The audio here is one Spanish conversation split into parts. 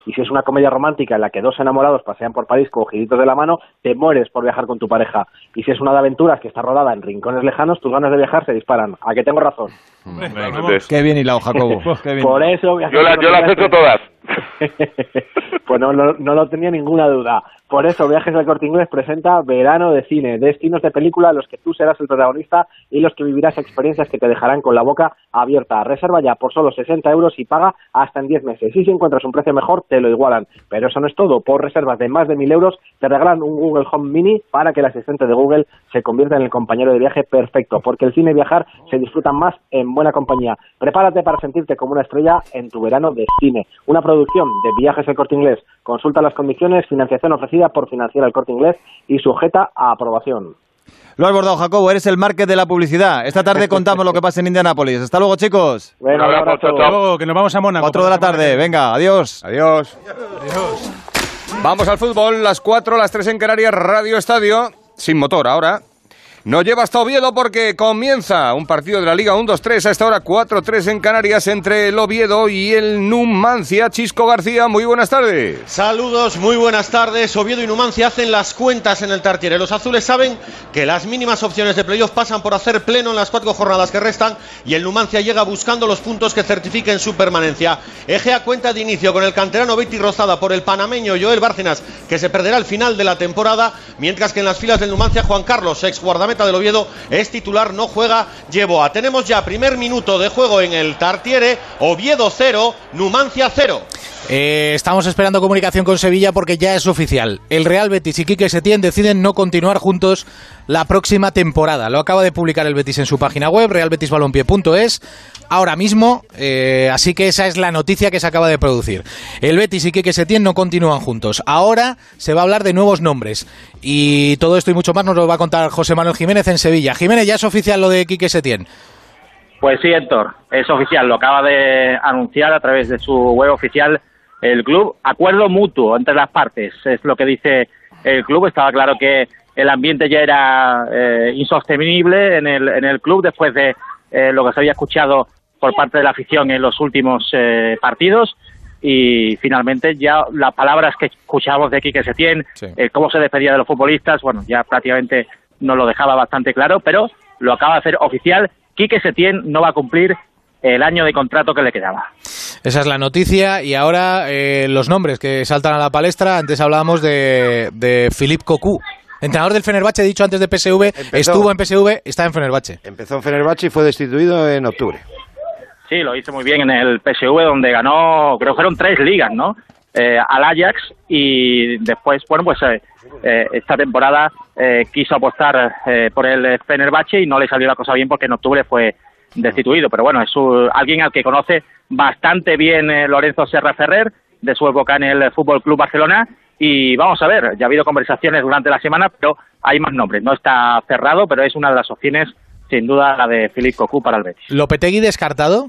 Y si es una comedia romántica en la que dos enamorados pasean por París cogiditos de la mano, te mueres por viajar con tu pareja. Y si es una de aventuras que está rodada en rincones lejanos, tus ganas de viajar se disparan. ¿A que tengo razón? Qué bien hilado, Jacobo. Qué bien. Por eso... Yo las he hecho todas. Pues no lo tenía ninguna duda. Por eso Viajes del Corte Inglés presenta Verano de Cine, destinos de película en los que tú serás el protagonista y los que vivirás experiencias que te dejarán con la boca abierta. Reserva ya por solo 60 euros y paga hasta en 10 meses. Y si encuentras un precio mejor, te lo igualan. Pero eso no es todo. Por reservas de más de 1.000 euros, te regalan un Google Home Mini para que el asistente de Google se convierta en el compañero de viaje perfecto. Porque el cine y viajar se disfrutan más en buena compañía. Prepárate para sentirte como una estrella en tu verano de cine. Una producción de Viajes del Corte Inglés. Consulta las condiciones, financiación ofrecida por Financiera El Corte Inglés y sujeta a aprobación. Lo has bordado, Jacobo, eres el market de la publicidad. Esta tarde contamos lo que pasa en Indianápolis. Hasta luego, chicos. Bueno, un abrazo. Hasta luego, que nos vamos a Mónaco. 4 de la tarde, venga, adiós. Adiós. Vamos al fútbol, las 4, las 3 en Canarias, Radio Estadio, sin motor ahora. Nos lleva hasta Oviedo porque comienza un partido de la Liga 1-2-3, a esta hora 4-3 en Canarias entre el Oviedo y el Numancia. Chisco García, muy buenas tardes. Saludos, muy buenas tardes. Oviedo y Numancia hacen las cuentas en el Tartiere. Los azules saben que las mínimas opciones de playoff pasan por hacer pleno en las 4 jornadas que restan y el Numancia llega buscando los puntos que certifiquen su permanencia. Egea cuenta de inicio con el canterano Betty Rozada por el panameño Joel Bárcenas, que se perderá al final de la temporada, mientras que en las filas del Numancia Juan Carlos, ex guardameta del Oviedo, es titular, no juega Yeboah. Tenemos ya primer minuto de juego en el Tartiere. Oviedo 0, Numancia 0. Estamos esperando comunicación con Sevilla porque ya es oficial. El Real Betis y Quique Setién deciden no continuar juntos la próxima temporada. Lo acaba de publicar el Betis en su página web, realbetisbalompié.es, ahora mismo, así que esa es la noticia que se acaba de producir. El Betis y Quique Setién no continúan juntos. Ahora se va a hablar de nuevos nombres. Y todo esto y mucho más nos lo va a contar José Manuel Jiménez en Sevilla. Jiménez, ¿ya es oficial lo de Quique Setién? Pues sí, Héctor, es oficial, lo acaba de anunciar a través de su web oficial el club. Acuerdo mutuo entre las partes, es lo que dice el club. Estaba claro que el ambiente ya era insostenible en el club después de lo que se había escuchado por parte de la afición en los últimos partidos. Y finalmente ya las palabras que escuchábamos de Quique Setién, sí, cómo se despedía de los futbolistas, bueno, ya prácticamente nos lo dejaba bastante claro, pero lo acaba de hacer oficial. Quique Setién no va a cumplir el año de contrato que le quedaba. Esa es la noticia. Y ahora los nombres que saltan a la palestra. Antes hablábamos de Philippe Cocu, entrenador del Fenerbahce, he dicho antes de PSV. Estuvo en PSV, está en Fenerbahce. Empezó en Fenerbahce y fue destituido en octubre. Sí, lo hizo muy bien en el PSV, donde ganó, creo que fueron 3 ligas, ¿no? Al Ajax, y después, bueno, pues esta temporada quiso apostar por el Fenerbahce y no le salió la cosa bien porque en octubre fue destituido. Pero bueno, es alguien al que conoce bastante bien Lorenzo Serra Ferrer, de su época en el Fútbol Club Barcelona. Y vamos a ver, ya ha habido conversaciones durante la semana, pero hay más nombres. No está cerrado, pero es una de las opciones, sin duda, la de Philippe Cocu para el Betis. ¿Lopetegui descartado?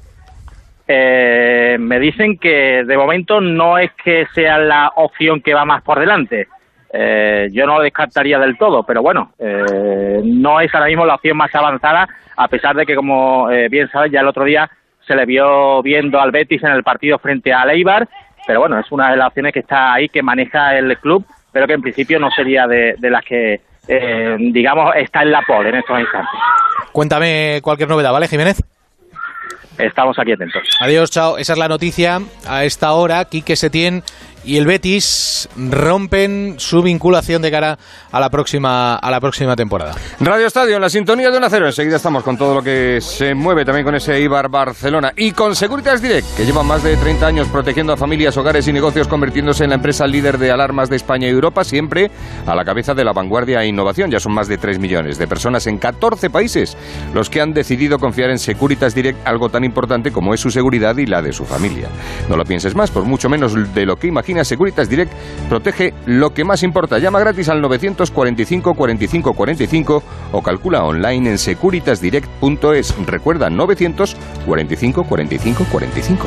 Me dicen que de momento no es que sea la opción que va más por delante. Yo no lo descartaría del todo, pero bueno, no es ahora mismo la opción más avanzada, a pesar de que, como bien sabes, ya el otro día se le vio viendo al Betis en el partido frente al Eibar, pero bueno, es una de las opciones que está ahí, que maneja el club, pero que en principio no sería de las que, digamos, está en la pole en estos instantes. Cuéntame cualquier novedad, ¿vale, Jiménez? Estamos aquí atentos. Adiós, chao. Esa es la noticia. A esta hora, Quique Setién y el Betis rompen su vinculación de cara a la próxima temporada. Radio Estadio, en la sintonía de Onda Cero. Enseguida estamos con todo lo que se mueve, también con ese Eibar Barcelona y con Securitas Direct, que lleva más de 30 años protegiendo a familias, hogares y negocios, convirtiéndose en la empresa líder de alarmas de España y Europa, siempre a la cabeza de la vanguardia e innovación. Ya son más de 3 millones de personas en 14 países los que han decidido confiar en Securitas Direct, algo tan importante como es su seguridad y la de su familia. No lo pienses más, por mucho menos de lo que imaginas, Securitas Direct protege lo que más importa. Llama gratis al 945 45 45 o calcula online en securitasdirect.es. Recuerda, 945 45 45.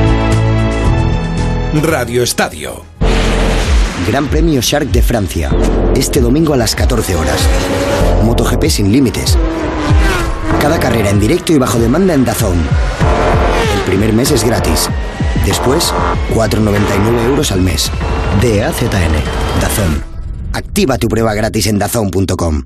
Radio Estadio. Gran Premio Shark de Francia, este domingo a las 14 horas. MotoGP sin límites. Cada carrera en directo y bajo demanda en DAZN. El primer mes es gratis. Después, 4,99 euros al mes. DAZN. DAZN. Activa tu prueba gratis en dazn.com.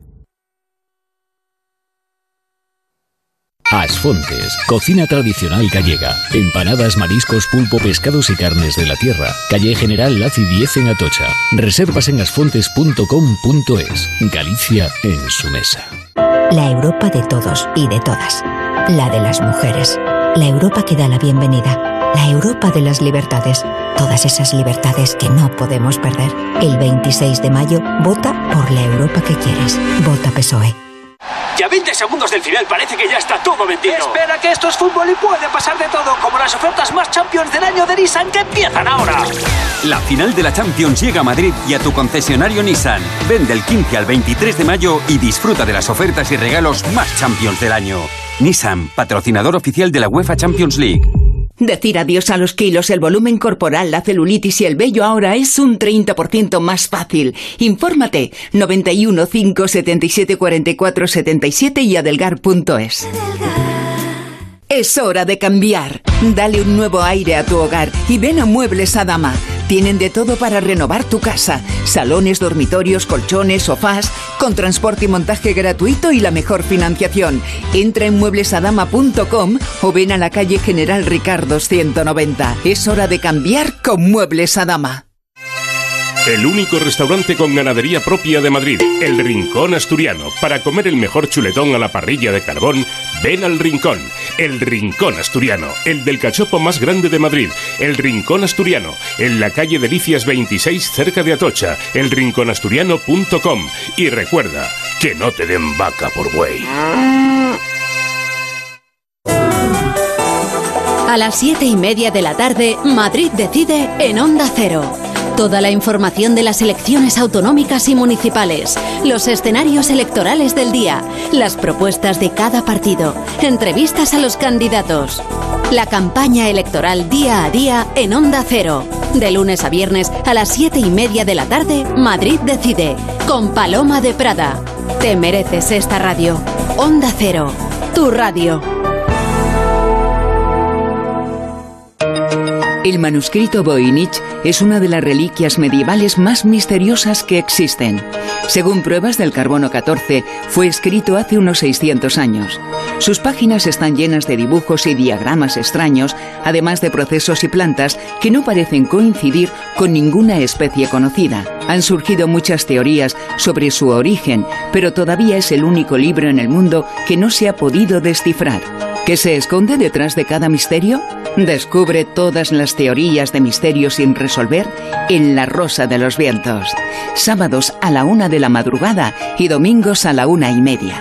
Asfontes, cocina tradicional gallega. Empanadas, mariscos, pulpo, pescados y carnes de la tierra. Calle General Laci 10 en Atocha. Reservas en asfontes.com.es. Galicia en su mesa. La Europa de todos y de todas. La de las mujeres. La Europa que da la bienvenida. La Europa de las libertades. Todas esas libertades que no podemos perder. El 26 de mayo, vota por la Europa que quieres. Vota PSOE. Ya 20 segundos del final, parece que ya está todo vendido. Espera, que esto es fútbol y puede pasar de todo, como las ofertas más Champions del año de Nissan que empiezan ahora. La final de la Champions llega a Madrid y a tu concesionario Nissan. Ven del 15 al 23 de mayo y disfruta de las ofertas y regalos más Champions del año. Nissan, patrocinador oficial de la UEFA Champions League. Decir adiós a los kilos, el volumen corporal, la celulitis y el vello ahora es un 30% más fácil. Infórmate 91 577 44 77 y adelgar.es. Es hora de cambiar. Dale un nuevo aire a tu hogar y ven a Muebles Adama. Tienen de todo para renovar tu casa. Salones, dormitorios, colchones, sofás, con transporte y montaje gratuito y la mejor financiación. Entra en mueblesadama.com o ven a la calle General Ricardo 190. Es hora de cambiar con Muebles Adama. El único restaurante con ganadería propia de Madrid, El Rincón Asturiano. Para comer el mejor chuletón a la parrilla de carbón, ven al Rincón. El Rincón Asturiano, el del cachopo más grande de Madrid. El Rincón Asturiano, en la calle Delicias 26, cerca de Atocha. elrinconasturiano.com. Y recuerda, que no te den vaca por buey. A las 7:30 de la tarde, Madrid decide en Onda Cero. Toda la información de las elecciones autonómicas y municipales, los escenarios electorales del día, las propuestas de cada partido, entrevistas a los candidatos. La campaña electoral día a día en Onda Cero. De lunes a viernes a las 7:30 de la tarde, Madrid decide, con Paloma de Prada. Te mereces esta radio. Onda Cero, tu radio. El manuscrito Voynich es una de las reliquias medievales más misteriosas que existen. Según pruebas del carbono 14, fue escrito hace unos 600 años. Sus páginas están llenas de dibujos y diagramas extraños, además de procesos y plantas que no parecen coincidir con ninguna especie conocida. Han surgido muchas teorías sobre su origen, pero todavía es el único libro en el mundo que no se ha podido descifrar. ¿Qué se esconde detrás de cada misterio? Descubre todas las teorías de misterio sin resolver en La Rosa de los Vientos. Sábados a la 1 de la madrugada y domingos a la 1:30.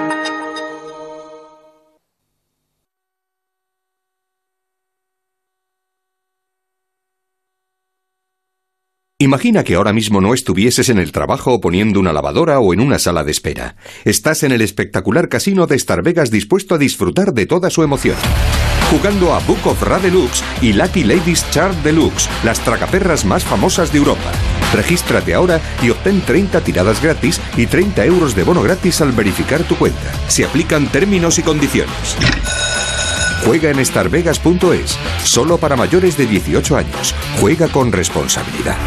Imagina que ahora mismo no estuvieses en el trabajo poniendo una lavadora o en una sala de espera. Estás en el espectacular casino de Star Vegas dispuesto a disfrutar de toda su emoción. Jugando a Book of Ra Deluxe y Lucky Ladies Chart Deluxe, las tragaperras más famosas de Europa. Regístrate ahora y obtén 30 tiradas gratis y 30 euros de bono gratis al verificar tu cuenta. Se aplican términos y condiciones. Juega en starvegas.es. Solo para mayores de 18 años. Juega con responsabilidad.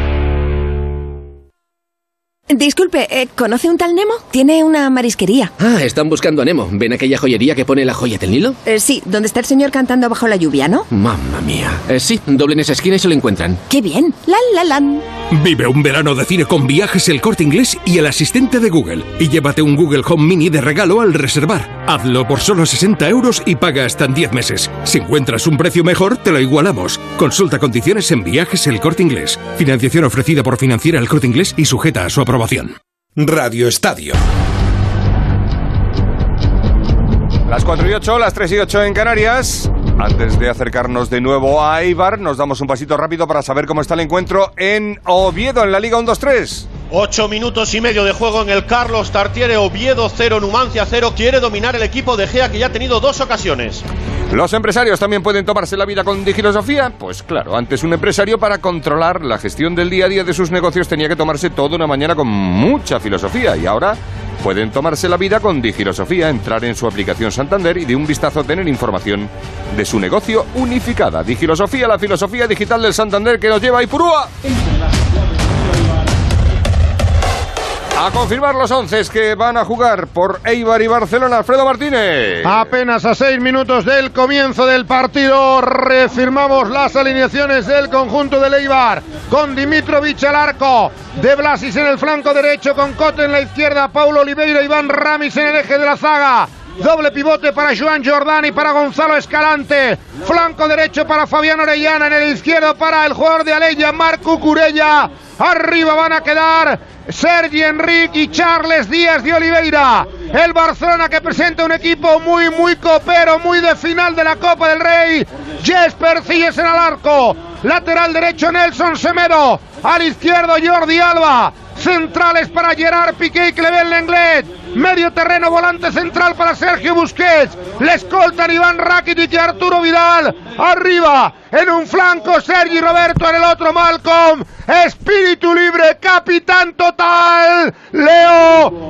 Disculpe, ¿conoce un tal Nemo? Tiene una marisquería. Ah, están buscando a Nemo. ¿Ven aquella joyería que pone la joya del Nilo? Sí, donde está el señor cantando bajo la lluvia, ¿no? Mamma mía. Sí, doblen esa esquina y se lo encuentran. ¡Qué bien! ¡Lan! Vive un verano de cine con Viajes El Corte Inglés y el asistente de Google. Y llévate un Google Home Mini de regalo al reservar. Hazlo por solo 60 euros y paga hasta en 10 meses. Si encuentras un precio mejor, te lo igualamos. Consulta condiciones en Viajes El Corte Inglés. Financiación ofrecida por Financiera El Corte Inglés y sujeta a su aprobación. Radio Estadio. Las 4:08, las 3:08 en Canarias. Antes de acercarnos de nuevo a Eibar, nos damos un pasito rápido para saber cómo está el encuentro en Oviedo, en la Liga 1-2-3. 8 minutos y medio de juego en el Carlos Tartiere. Oviedo 0, Numancia 0. Quiere dominar el equipo de Gea, que ya ha tenido 2 ocasiones. ¿Los empresarios también pueden tomarse la vida con digilosofía? Pues claro, antes un empresario, para controlar la gestión del día a día de sus negocios, tenía que tomarse toda una mañana con mucha filosofía, y ahora Pueden tomarse la vida con Digilosofía, entrar en su aplicación Santander y de un vistazo tener información de su negocio unificada. Digilosofía, la filosofía digital del Santander que nos lleva a Ipurúa. A confirmar los 11 que van a jugar por Eibar y Barcelona. Alfredo Martínez. Apenas a 6 minutos del comienzo del partido reafirmamos las alineaciones del conjunto del Eibar, con Dimitrovic al arco, De Blasis en el flanco derecho, con Cote en la izquierda, Paulo Oliveira, Iván Ramis en el eje de la zaga. Doble pivote para Joan Jordán y para Gonzalo Escalante. Flanco derecho para Fabián Orellana. En el izquierdo para el jugador de Aleya, Marc Cucurella. Arriba van a quedar Sergi Enrique y Charles Díaz de Oliveira. El Barcelona, que presenta un equipo muy copero, muy de final de la Copa del Rey. Jesper Cilles en el arco. Lateral derecho Nelson Semedo. Al izquierdo Jordi Alba. Centrales para Gerard Piqué y Clement Lenglet. Medio terreno, volante central para Sergio Busquets. Le escoltan Iván Rakitic y Arturo Vidal. Arriba, en un flanco Sergi Roberto, en el otro Malcolm. Espíritu libre, capitán total, Leo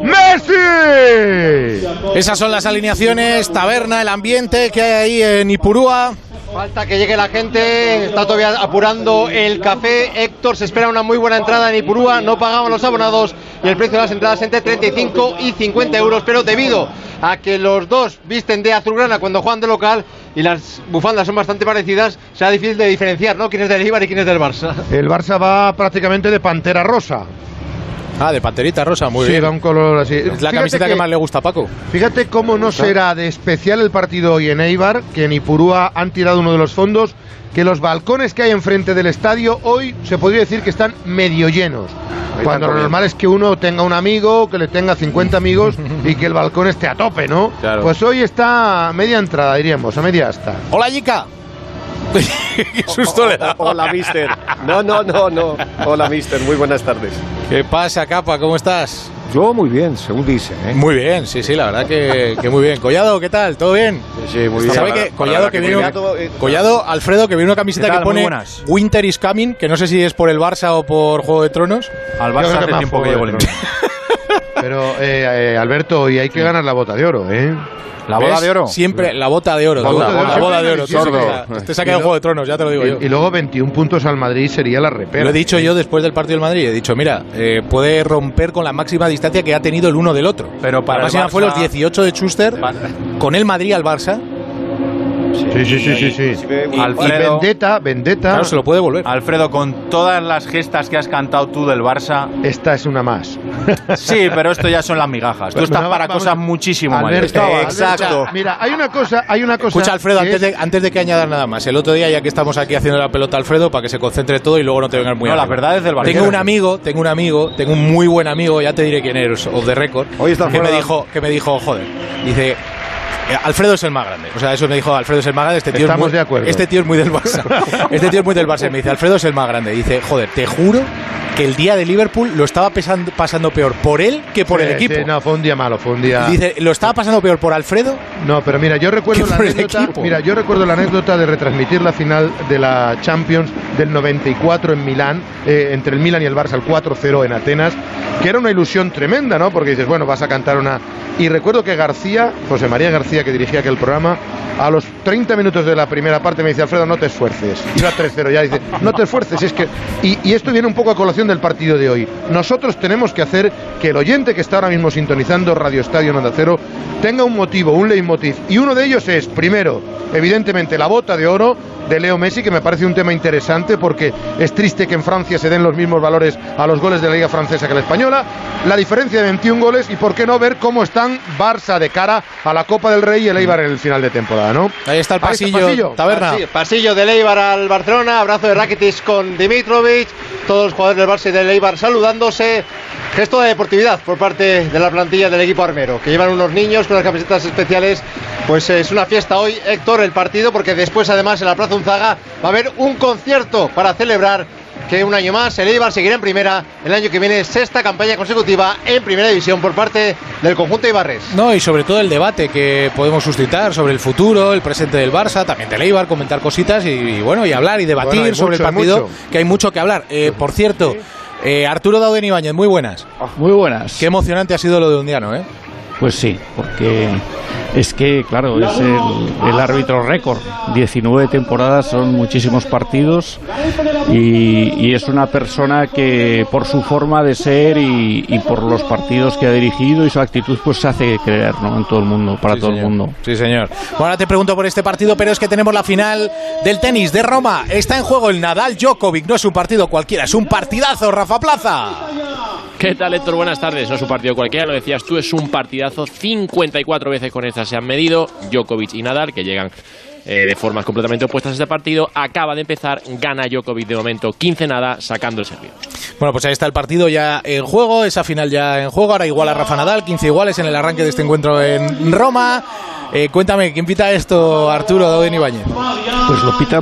Messi. Esas son las alineaciones, taberna, el ambiente que hay ahí en Ipurúa. Falta que llegue la gente, está todavía apurando el café. Héctor, se espera una muy buena entrada en Ipurúa, no pagamos los abonados y el precio de las entradas entre 35 y 50 euros, pero debido a que los dos visten de azulgrana cuando juegan de local y las bufandas son bastante parecidas, será difícil de diferenciar, ¿no? Quién es del Eibar y quién es del Barça. El Barça va prácticamente de pantera rosa. Ah, de panterita rosa, muy bien. Sí, va un color así. Es la camiseta que más le gusta a Paco. Fíjate cómo no será de especial el partido hoy en Eibar, que en Ipurúa han tirado uno de los fondos, que los balcones que hay enfrente del estadio hoy se podría decir que están medio llenos. Cuando lo normal es que uno tenga un amigo, que le tenga 50 amigos y que el balcón esté a tope, ¿no? Claro. Pues hoy está a media entrada, diríamos, a media asta. Hola, Yica. Qué susto le da. Hola, mister. No. Hola, mister. Muy buenas tardes. ¿Qué pasa, Capa? ¿Cómo estás? Yo muy bien, según dicen, ¿eh? Muy bien, sí, la verdad que muy bien. Collado, ¿qué tal? ¿Todo bien? Sí, muy bien. ¿Sabe que Collado que viene Collado, Alfredo, que viene una camiseta que pone Winter is Coming, que no sé si es por el Barça o por Juego de Tronos? Al Barça hace tiempo que llevo el Pero, Alberto, y hay que ganar la bota de oro, ¿eh? ¿La boda de oro? Siempre la bota de oro. La boda de oro. Sordo. Este saca el Juego de Tronos, ya te lo digo yo. Y luego 21 puntos al Madrid sería la repera. Lo he dicho yo después del partido del Madrid. He dicho, mira, puede romper con la máxima distancia que ha tenido el uno del otro. Pero para la máxima fue los 18 de Schuster con el Madrid al Barça. Sí. Alfredo, y Vendetta. Claro, se lo puede volver. Alfredo, con todas las gestas que has cantado tú del Barça... Esta es una más. Sí, pero esto ya son las migajas. Tú estás para cosas muchísimo mayores. Exacto. Mira, hay una cosa... Escucha, Alfredo, antes de que añadas nada más. El otro día, ya que estamos aquí haciendo la pelota, Alfredo, para que se concentre todo y luego no te vengas muy arriba. La verdad es del Barça. Tengo un muy buen amigo, ya te diré quién es, off the record, que me dijo, joder, dice... Alfredo es el más grande. O sea, eso me dijo Alfredo es el más grande. Estamos de acuerdo. Este tío es muy del Barça. Me dice, Alfredo es el más grande. Dice, joder, te juro que el día de Liverpool lo estaba pasando peor por él que por el equipo. Sí, no, fue un día malo, Dice, ¿lo estaba pasando peor por Alfredo? No, pero mira, yo recuerdo la anécdota de retransmitir la final de la Champions del 94 en Milán, entre el Milan y el Barça, el 4-0 en Atenas, que era una ilusión tremenda, ¿no? Porque dices, bueno, vas a cantar una... Y recuerdo que José María García, que dirigía aquel programa, a los 30 minutos de la primera parte me dice, Alfredo, no te esfuerces. Iba 3-0 ya, dice, no te esfuerces, es que... Y esto viene un poco a colación del partido de hoy. Nosotros tenemos que hacer que el oyente que está ahora mismo sintonizando Radio Estadio en Onda Cero tenga un motivo, un leitmotiv. Y uno de ellos es, primero, evidentemente, la bota de oro de Leo Messi, que me parece un tema interesante porque es triste que en Francia se den los mismos valores a los goles de la Liga Francesa que la española, la diferencia de 21 goles y por qué no ver cómo están Barça de cara a la Copa del Rey y el Eibar en el final de temporada, ¿no? Ahí está el pasillo. Taberna. Pasillo del Eibar al Barcelona, abrazo de Rakitic con Dimitrovic, todos los jugadores del Barça y del Eibar saludándose. Gesto de deportividad por parte de la plantilla del equipo armero, que llevan unos niños con las camisetas especiales. Pues es una fiesta hoy, Héctor, el partido, porque después además en la Plaza Unzaga va a haber un concierto para celebrar que un año más el Eibar seguirá en primera, el año que viene sexta campaña consecutiva en primera división por parte del conjunto eibarrés. No, y sobre todo el debate que podemos suscitar sobre el futuro, el presente del Barça, también del Eibar, comentar cositas y bueno, y hablar y debatir sobre el partido, que hay mucho que hablar. Por cierto, Arturo Dauden Ibáñez, muy buenas. Muy buenas. Qué emocionante ha sido lo de Undiano, ¿eh? Pues sí, porque es que, claro, es el árbitro récord. 19 temporadas, son muchísimos partidos y es una persona que por su forma de ser y por los partidos que ha dirigido y su actitud, pues se hace creer, ¿no? En todo el mundo, para todo el mundo. Sí, señor. Bueno, ahora te pregunto por este partido, pero es que tenemos la final del tenis de Roma. Está en juego el Nadal-Djokovic. No es un partido cualquiera, es un partidazo, Rafa Plaza. ¿Qué tal, Héctor? Buenas tardes. No es un partido cualquiera, lo decías tú, es un partidazo. 54 veces con esta se han medido Djokovic y Nadal, que llegan de formas completamente opuestas a este partido. Acaba de empezar, gana Djokovic de momento 15-0, sacando el servicio. Bueno, pues ahí está el partido ya en juego, esa final ya en juego. Ahora igual a Rafa Nadal, 15 iguales en el arranque de este encuentro en Roma. Cuéntame, ¿quién pita esto, Arturo Dauden Ibáñez? Pues lo pita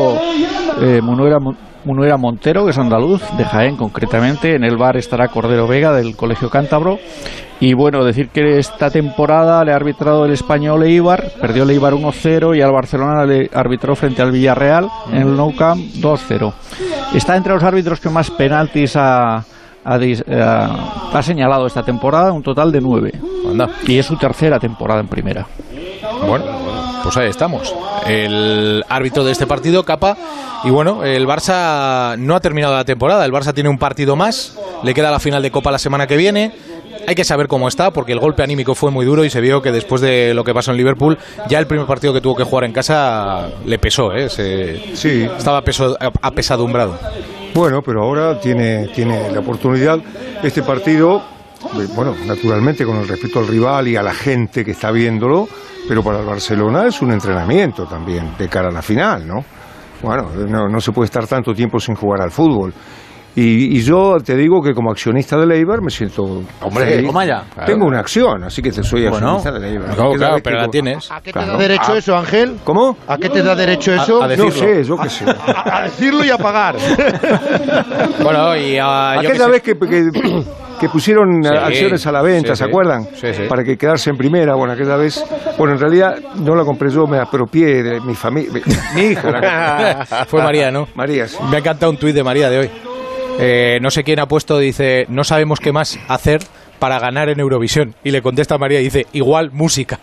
Munuera Montero, que es andaluz, de Jaén concretamente. En el bar estará Cordero Vega, del Colegio Cántabro. Y bueno, decir que esta temporada le ha arbitrado el español Eibar, perdió el Eibar 1-0 y al Barcelona le arbitró frente al Villarreal en el Nou Camp 2-0. Está entre los árbitros que más penaltis ha señalado esta temporada, un total de 9. Anda. Y es su tercera temporada en primera. Bueno, pues ahí estamos. El árbitro de este partido, Capa. Y bueno, el Barça no ha terminado la temporada. El Barça tiene un partido más. Le queda la final de Copa la semana que viene. Hay que saber cómo está, porque el golpe anímico fue muy duro y se vio que después de lo que pasó en Liverpool, ya el primer partido que tuvo que jugar en casa le pesó, ¿eh? Sí. Estaba apesadumbrado. Bueno, pero ahora tiene la oportunidad. Este partido, bueno, naturalmente con el respeto al rival y a la gente que está viéndolo, pero para el Barcelona es un entrenamiento también de cara a la final, ¿no? Bueno, no se puede estar tanto tiempo sin jugar al fútbol. Y yo te digo que como accionista del Eibar me siento... Hombre, toma ya. Claro. Tengo una acción, así que soy accionista del Eibar. Claro, pero la tienes. ¿A qué te da derecho eso, Ángel? ¿Cómo? ¿A qué te da derecho eso? A decirlo. No sé, yo qué sé. A decirlo y a pagar. Bueno, y aquella vez que pusieron acciones a la venta, ¿se acuerdan? Sí. Para que quedarse en primera, bueno, aquella vez... Bueno, en realidad no la compré yo, me apropié de mi familia, mi hija. Fue María, ¿no? María, sí. Me ha encantado un tuit de María de hoy. No sé quién ha puesto, dice, no sabemos qué más hacer para ganar en Eurovisión. Y le contesta María y dice, igual música.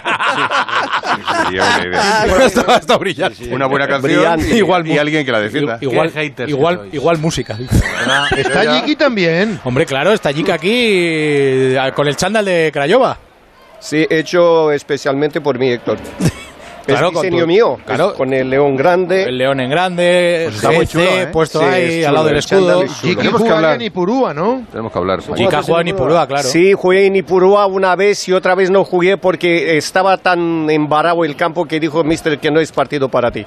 Está brillante. Una buena canción y alguien que la defienda. Igual música. Está Jiki también. Hombre, claro, está Jiki aquí con el chándal de Craiova. Sí, hecho especialmente por mí, Héctor. Claro, es diseño mío, claro. Con el león grande. El león en grande, pues está muy chulo, puesto sí, ahí al lado del escudo. Jiki juega en Ipurúa, ¿no? Tenemos que hablar. Jiki juega en Ipurúa, claro. Sí, jugué en Ipurúa una vez y otra vez no jugué porque estaba tan embarrado el campo que dijo Mister que no es partido para ti.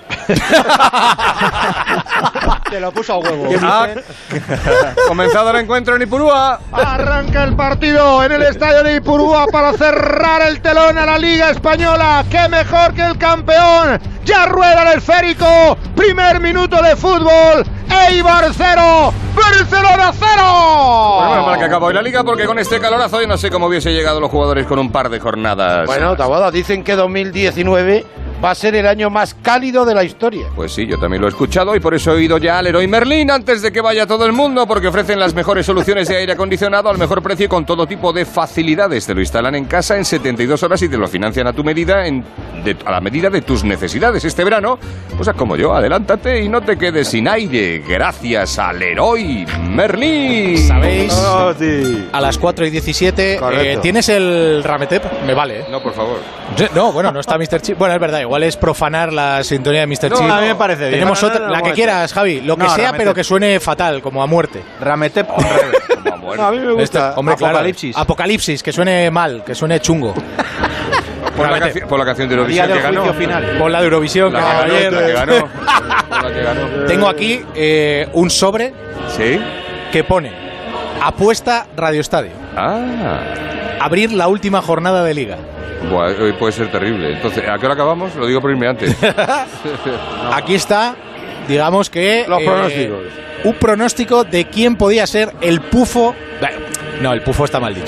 Te lo puso a huevo. Comenzado el encuentro en Ipurúa. Arranca el partido en el estadio de Ipurúa para cerrar el telón a la Liga Española. ¡Qué mejor que el campeón! Ya rueda el esférico. Primer minuto de fútbol. Eibar 0, Barcelona 0. Bueno, para que acabó la liga, porque con este calorazo yo no sé cómo hubiese llegado los jugadores con un par de jornadas. Bueno, Taboada, dicen que 2019 va a ser el año más cálido de la historia. Pues sí, yo también lo he escuchado y por eso he ido ya al Leroy Merlin antes de que vaya todo el mundo, porque ofrecen las mejores soluciones de aire acondicionado al mejor precio y con todo tipo de facilidades. Te lo instalan en casa en 72 horas y te lo financian a tu medida, a la medida de tus necesidades. Este verano, pues haz como yo, adelántate y no te quedes sin aire. Gracias al Leroy Merlin. ¿Sabéis? Oh, sí. A las 4:17 ¿tienes el Rametep? Me vale, ¿eh? No, por favor. No, bueno, no está Mr. Chip. Bueno, es verdad, igual es profanar la sintonía de Mr. Chip. A mí me parece bien. Tenemos otra, la que quieras, Javi. Lo que sea, pero que suene fatal, como a muerte. Rametep on Reve. Bueno, a mí me gusta. Hombre, Apocalipsis. Claro. Apocalipsis, que suene mal, que suene chungo. Por la canción de Eurovisión que ganó. Por la de Eurovisión que ganó ayer. Tengo aquí un sobre que pone apuesta Radio Estadio. Abrir la última jornada de Liga. Buah, hoy puede ser terrible. Entonces, ¿a qué hora acabamos? Lo digo por irme antes. Aquí está, digamos que... Los pronósticos. Un pronóstico de quién podía ser el pufo... No, el pufo está mal dicho.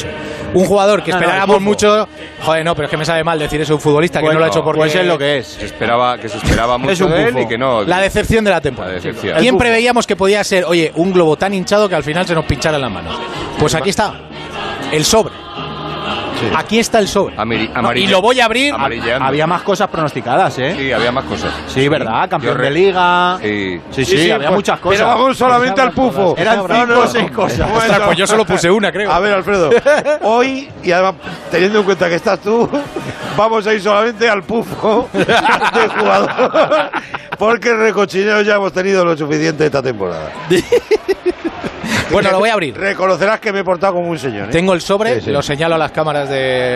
un jugador que esperáramos mucho. Joder, no, pero es que me sabe mal decir eso de un futbolista que no lo ha hecho porque pues es lo que es. Se esperaba mucho de él y que no. La decepción de la temporada. ¿Quién preveíamos que podía ser, oye, un globo tan hinchado que al final se nos pinchara en las manos? Pues aquí está, el sobre. Sí. Aquí está el sobre. Y lo voy a abrir. Había más cosas pronosticadas, ¿eh? Sí, había más cosas. Sí, ¿verdad? Campeón de liga. Sí, había muchas cosas. Pero vamos solamente al pufo. Eran 5 o 6 cosas. Ostras, pues yo solo puse una, creo. A ver, Alfredo, hoy, y además teniendo en cuenta que estás tú, vamos a ir solamente al pufo de jugador. Porque recochineos ya hemos tenido lo suficiente esta temporada. Bueno, lo voy a abrir. Reconocerás que me he portado como un señor, ¿eh? Tengo el sobre, lo señalo a las cámaras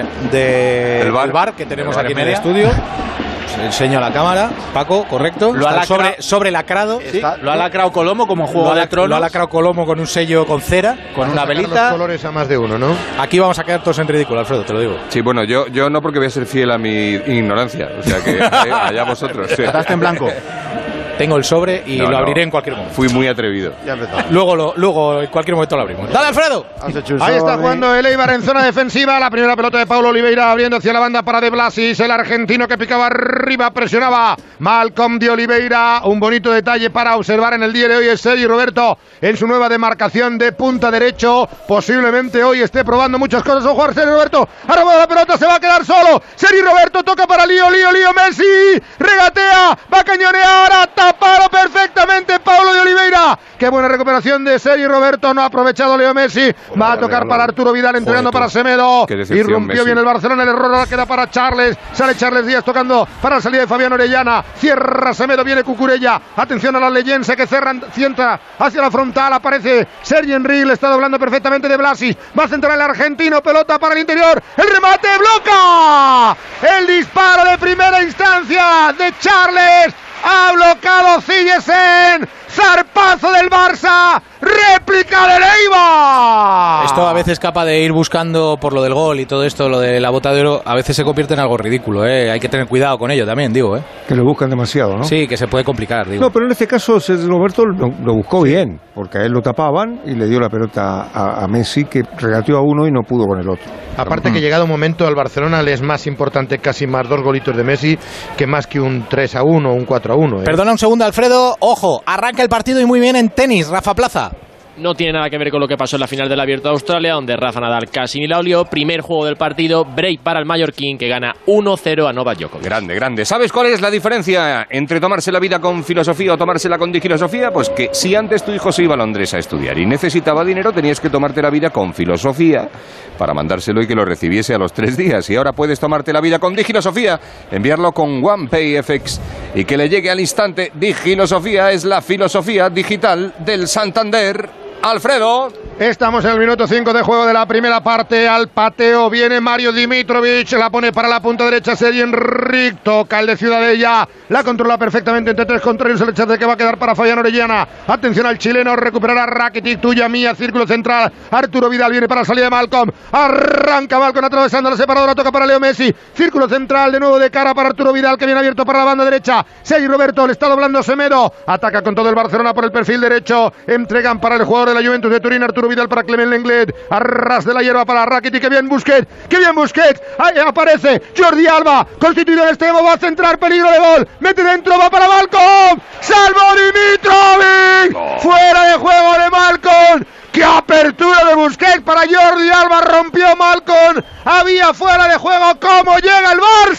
del bar que tenemos aquí en el estudio. Enseño a la cámara, Paco, correcto. Lo ha sobre lacrado. ¿Sí? Lo ha lacrado Colomo como Juego de Tronos. Lo ha lacrado Colomo con un sello con cera, con una velita. Los colores a más de uno, ¿no? Aquí vamos a quedar todos en ridículo, Alfredo, te lo digo. Sí, bueno, yo no, porque voy a ser fiel a mi ignorancia. O sea que allá vosotros. Estás en blanco. Tengo el sobre y lo abriré en cualquier momento. Fui muy atrevido. Ya empezamos. Luego en cualquier momento lo abrimos. ¡Dale, Alfredo! Ahí está jugando el Eibar en zona defensiva. La primera pelota de Paulo Oliveira abriendo hacia la banda para De Blasis. El argentino que picaba arriba, presionaba. Malcolm de Oliveira. Un bonito detalle para observar en el día de hoy es Sergi Roberto en su nueva demarcación de punta derecho. Posiblemente hoy esté probando muchas cosas. Ojo a Sergi Roberto. Ha robado la pelota, se va a quedar solo. Sergi Roberto toca para Lío Messi. Regatea, va a cañonear. Tapado perfectamente Paulo de Oliveira. Qué buena recuperación de Sergi Roberto. No ha aprovechado Leo Messi. Va a tocar para Arturo Vidal, entregando para Semedo. Irrumpió bien el Barcelona. El error ahora queda para Charles. Sale Charles Díaz tocando para la salida de Fabián Orellana. Cierra Semedo. Viene Cucurella. Atención a la Leyense que cienta hacia la frontal. Aparece Sergi Henry. Le está doblando perfectamente De Blasis. Va a centrar el argentino. Pelota para el interior. El remate. ¡Bloca! El disparo de primera instancia de Charles. Ha bloqueado Cillesen. Zarpazo del Barça. Réplica del Eibar. Esto a veces capaz de ir buscando por lo del gol y todo esto, lo de la bota de oro, a veces se convierte en algo ridículo, ¿eh? Hay que tener cuidado con ello también, digo, ¿eh? Que lo buscan demasiado, ¿no? Sí, que se puede complicar, digo. No, pero en este caso Roberto lo buscó bien, porque a él lo tapaban y le dio la pelota a Messi, que regateó a uno y no pudo con el otro. Aparte que llegado un momento al Barcelona le es más importante casi más 2 golitos de Messi que más que un 3-1 o un 4-1, ¿eh? Perdona un segundo, Alfredo. Ojo, arranca el partido y muy bien en tenis, Rafa Plaza. No tiene nada que ver con lo que pasó en la final del Abierto de Australia, donde Rafa Nadal casi ni la olió. Primer juego del partido, break para el mallorquín, que gana 1-0 a Novak Djokovic. Grande. ¿Sabes cuál es la diferencia entre tomarse la vida con filosofía o tomársela con digilosofía? Pues que si antes tu hijo se iba a Londres a estudiar y necesitaba dinero, tenías que tomarte la vida con filosofía para mandárselo y que lo recibiese a los 3 días. Y ahora puedes tomarte la vida con digilosofía, enviarlo con OnePay FX y que le llegue al instante. Digilosofía es la filosofía digital del Santander. Alfredo. Estamos en el minuto 5 de juego de la primera parte. Al pateo viene Mario Dimitrovic. La pone para la punta derecha Sergi Henry. Toca el de Ciudadella. La controla perfectamente entre 3 contra el rechazo de que va a quedar para Fabián Orellana. Atención al chileno. Recuperará Rakitic. Tuya mía. Círculo central. Arturo Vidal viene para la salida de Malcolm. Arranca Malcolm atravesando la separadora. Toca para Leo Messi. Círculo central de nuevo de cara para Arturo Vidal, que viene abierto para la banda derecha. Sergi Roberto le está doblando Semedo. Ataca con todo el Barcelona por el perfil derecho. Entregan para el jugador de la Juventus de Turín, Arturo Vidal para Clement Lenglet, a ras de la hierba para Rakitic, que bien Busquets, ahí aparece Jordi Alba, constituido en extremo, va a centrar, peligro de gol, mete dentro, va para Malcolm, salvo Dimitrovic, fuera de juego de Malcolm. ¡Qué apertura de Busquets para Jordi Alba! Rompió Malcolm. Había fuera de juego. ¿Cómo llega el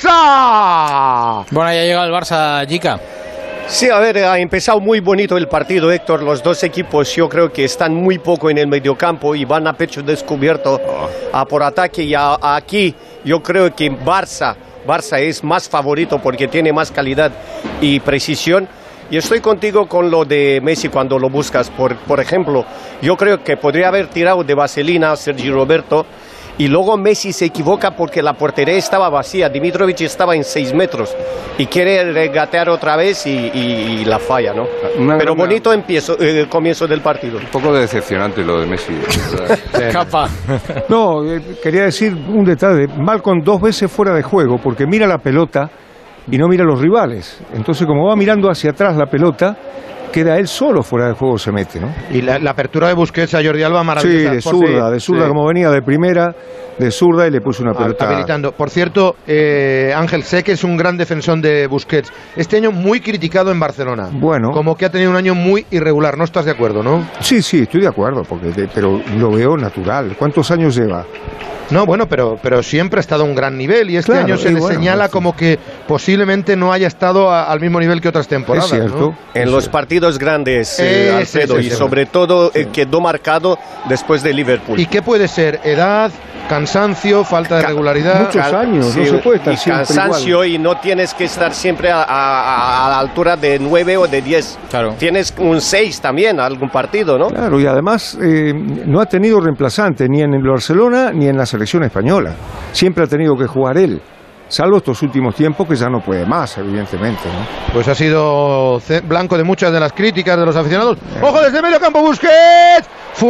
Barça? Bueno, ya llega el Barça, Jica. Sí, a ver, ha empezado muy bonito el partido, Héctor. Los dos equipos yo creo que están muy poco en el mediocampo y van a pecho descubierto a por ataque. Y aquí yo creo que Barça es más favorito porque tiene más calidad y precisión. Y estoy contigo con lo de Messi cuando lo buscas. Por ejemplo, yo creo que podría haber tirado de vaselina a Sergi Roberto. Y luego Messi se equivoca porque la portería estaba vacía. Dimitrovic estaba en 6 metros y quiere regatear otra vez y la falla, ¿no? Pero bonito comienzo del partido. Un poco decepcionante lo de Messi. Capa. No, quería decir un detalle. Malcolm 2 veces fuera de juego porque mira la pelota y no mira a los rivales. Entonces, como va mirando hacia atrás la pelota, queda él solo fuera del juego, se mete, ¿no? Y la apertura de Busquets a Jordi Alba maravillosa. Sí, de zurda, como venía de primera, de zurda, y le puso una pelota. Habilitando. Por cierto, Ángel, sé que es un gran defensor de Busquets. Este año muy criticado en Barcelona. Bueno. Como que ha tenido un año muy irregular. ¿No estás de acuerdo, no? Sí, estoy de acuerdo, pero lo veo natural. ¿Cuántos años lleva? No, bueno, pero siempre ha estado a un gran nivel y este año se le señala como que posiblemente no haya estado al mismo nivel que otras temporadas. Es cierto. ¿no? En los partidos grandes, Alfredo, y sobre todo quedó marcado después de Liverpool. ¿Y qué puede ser? ¿Edad? ¿Cansancio? ¿Falta de regularidad? Muchos años, no se puede estar siempre cansancio igual. Y no tienes que estar siempre a la altura de 9 o de 10. Claro. Tienes un 6 también, algún partido, ¿no? Claro, y además no ha tenido reemplazante ni en el Barcelona ni en la selección española. Siempre ha tenido que jugar él. Salvo estos últimos tiempos que ya no puede más, evidentemente, ¿no? Pues ha sido blanco de muchas de las críticas de los aficionados. ¡Ojo desde medio campo, Busquets!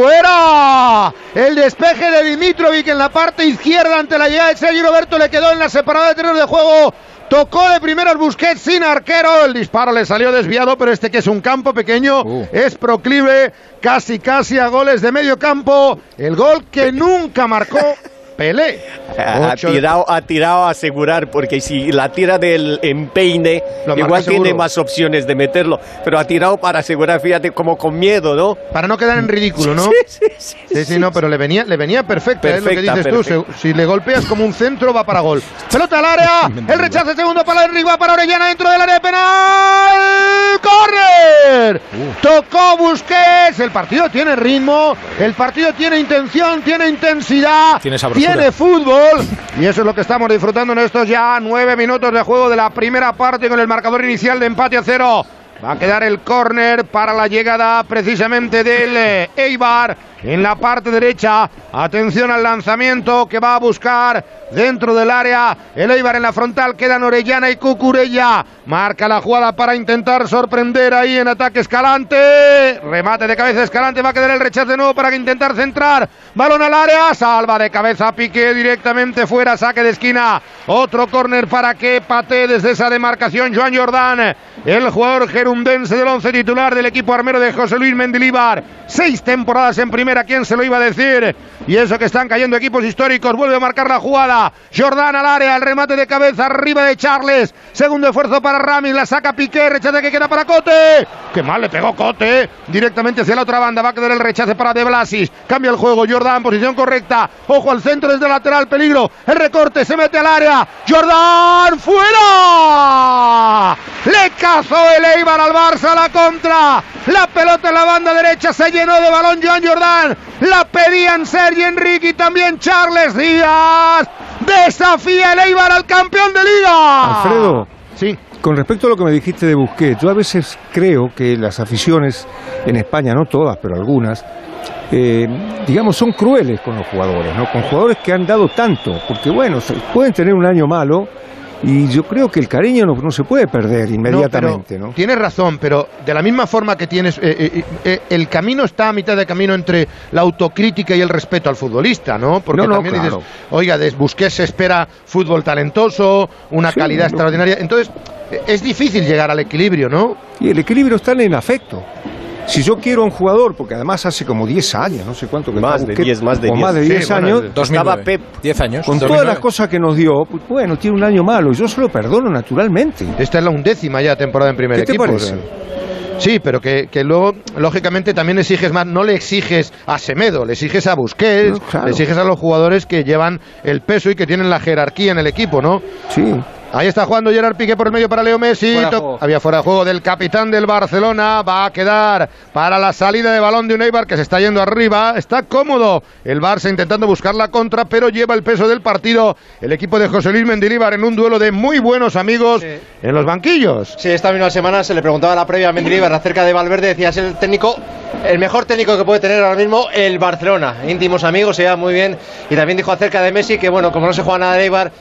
¡Fuera! El despeje de Dimitrovic en la parte izquierda ante la llegada de Sergi Roberto, le quedó en la separada de terreno de juego. Tocó de primero el Busquets sin arquero. El disparo le salió desviado, pero este que es un campo pequeño es proclive casi a goles de medio campo. El gol que nunca marcó Pelé. Ha tirado a asegurar, porque si la tira del empeine, igual tiene más opciones de meterlo, pero ha tirado para asegurar, fíjate, como con miedo, ¿no? Para no quedar en ridículo, ¿no? Sí, no, pero le venía perfecta, es lo que dices tú. Si le golpeas como un centro, va para gol. Pelota al área, el rechace segundo para arriba, para Orellana dentro del área de penal. ¡Córner! Tocó Busquets. El partido tiene ritmo, el partido tiene intención, tiene intensidad, tiene fútbol, y eso es lo que estamos disfrutando en estos ya 9 minutos de juego de la primera parte, con el marcador inicial de empate a 0. Va a quedar el córner para la llegada precisamente del Eibar en la parte derecha. Atención al lanzamiento que va a buscar dentro del área el Eibar. En la frontal quedan Orellana y Cucurella. Marca la jugada para intentar sorprender ahí en ataque Escalante. Remate de cabeza Escalante. Va a quedar el rechazo de nuevo para intentar centrar. Balón al área. Salva de cabeza Piqué directamente fuera. Saque de esquina. Otro córner para que patee desde esa demarcación Joan Jordán, el jugador gerundense del 11 titular del equipo armero de José Luis Mendilibar. 6 temporadas en primera, ¿quién se lo iba a decir? Y eso que están cayendo equipos históricos. Vuelve a marcar la jugada. Jordán al área, el remate de cabeza arriba de Charles. Segundo esfuerzo para Ramis, la saca Piqué, rechace que queda para Cote. Qué mal le pegó Cote. Directamente hacia la otra banda, va a quedar el rechace para De Blasis. Cambia el juego, Jordán, posición correcta. Ojo al centro desde el lateral, peligro. El recorte, se mete al área. Jordán, fuera. Le cazó el Eibar al Barça, la contra. La pelota en la banda derecha se llenó de balón Joan Jordán. La pedían Sergi Enrique y también Charles Díaz. Desafía el Eibar al campeón de Liga. Alfredo, sí. Con respecto a lo que me dijiste de Busquets, yo a veces creo que las aficiones en España, no todas, pero algunas, digamos, son crueles con los jugadores, ¿no? Con jugadores que han dado tanto, porque bueno, pueden tener un año malo. Y yo creo que el cariño no se puede perder inmediatamente, ¿no? Tienes razón, pero de la misma forma que tienes... el camino está a mitad de camino entre la autocrítica y el respeto al futbolista, ¿no? Porque también dices, oiga, de Busquets se espera fútbol talentoso, una calidad extraordinaria. Entonces, es difícil llegar al equilibrio, ¿no? Y el equilibrio está en el afecto. Si yo quiero a un jugador, porque además hace como 10 años, no sé cuánto que más de 10 años, 2009, Pep, 10 años. Con 2009. Todas las cosas que nos dio, pues, bueno, tiene un año malo y yo se lo perdono naturalmente. Esta es la 11ª ya temporada en primer equipo. ¿Qué te parece? Sí, pero que luego, lógicamente, también exiges más. No le exiges a Semedo, le exiges a Busquets, le exiges a los jugadores que llevan el peso y que tienen la jerarquía en el equipo, ¿no? Sí. Ahí está jugando Gerard Piqué por el medio para Leo Messi. Había fuera de juego del capitán del Barcelona. Va a quedar para la salida de balón de un Eibar que se está yendo arriba. Está cómodo el Barça intentando buscar la contra, pero lleva el peso del partido el equipo de José Luis Mendilibar en un duelo de muy buenos amigos en los banquillos. Sí, esta misma semana se le preguntaba la previa a Mendilibar acerca de Valverde. Decía, es el mejor técnico que puede tener ahora mismo el Barcelona. Íntimos amigos, se lleva muy bien. Y también dijo acerca de Messi que, bueno, como no se juega nada de Eibar,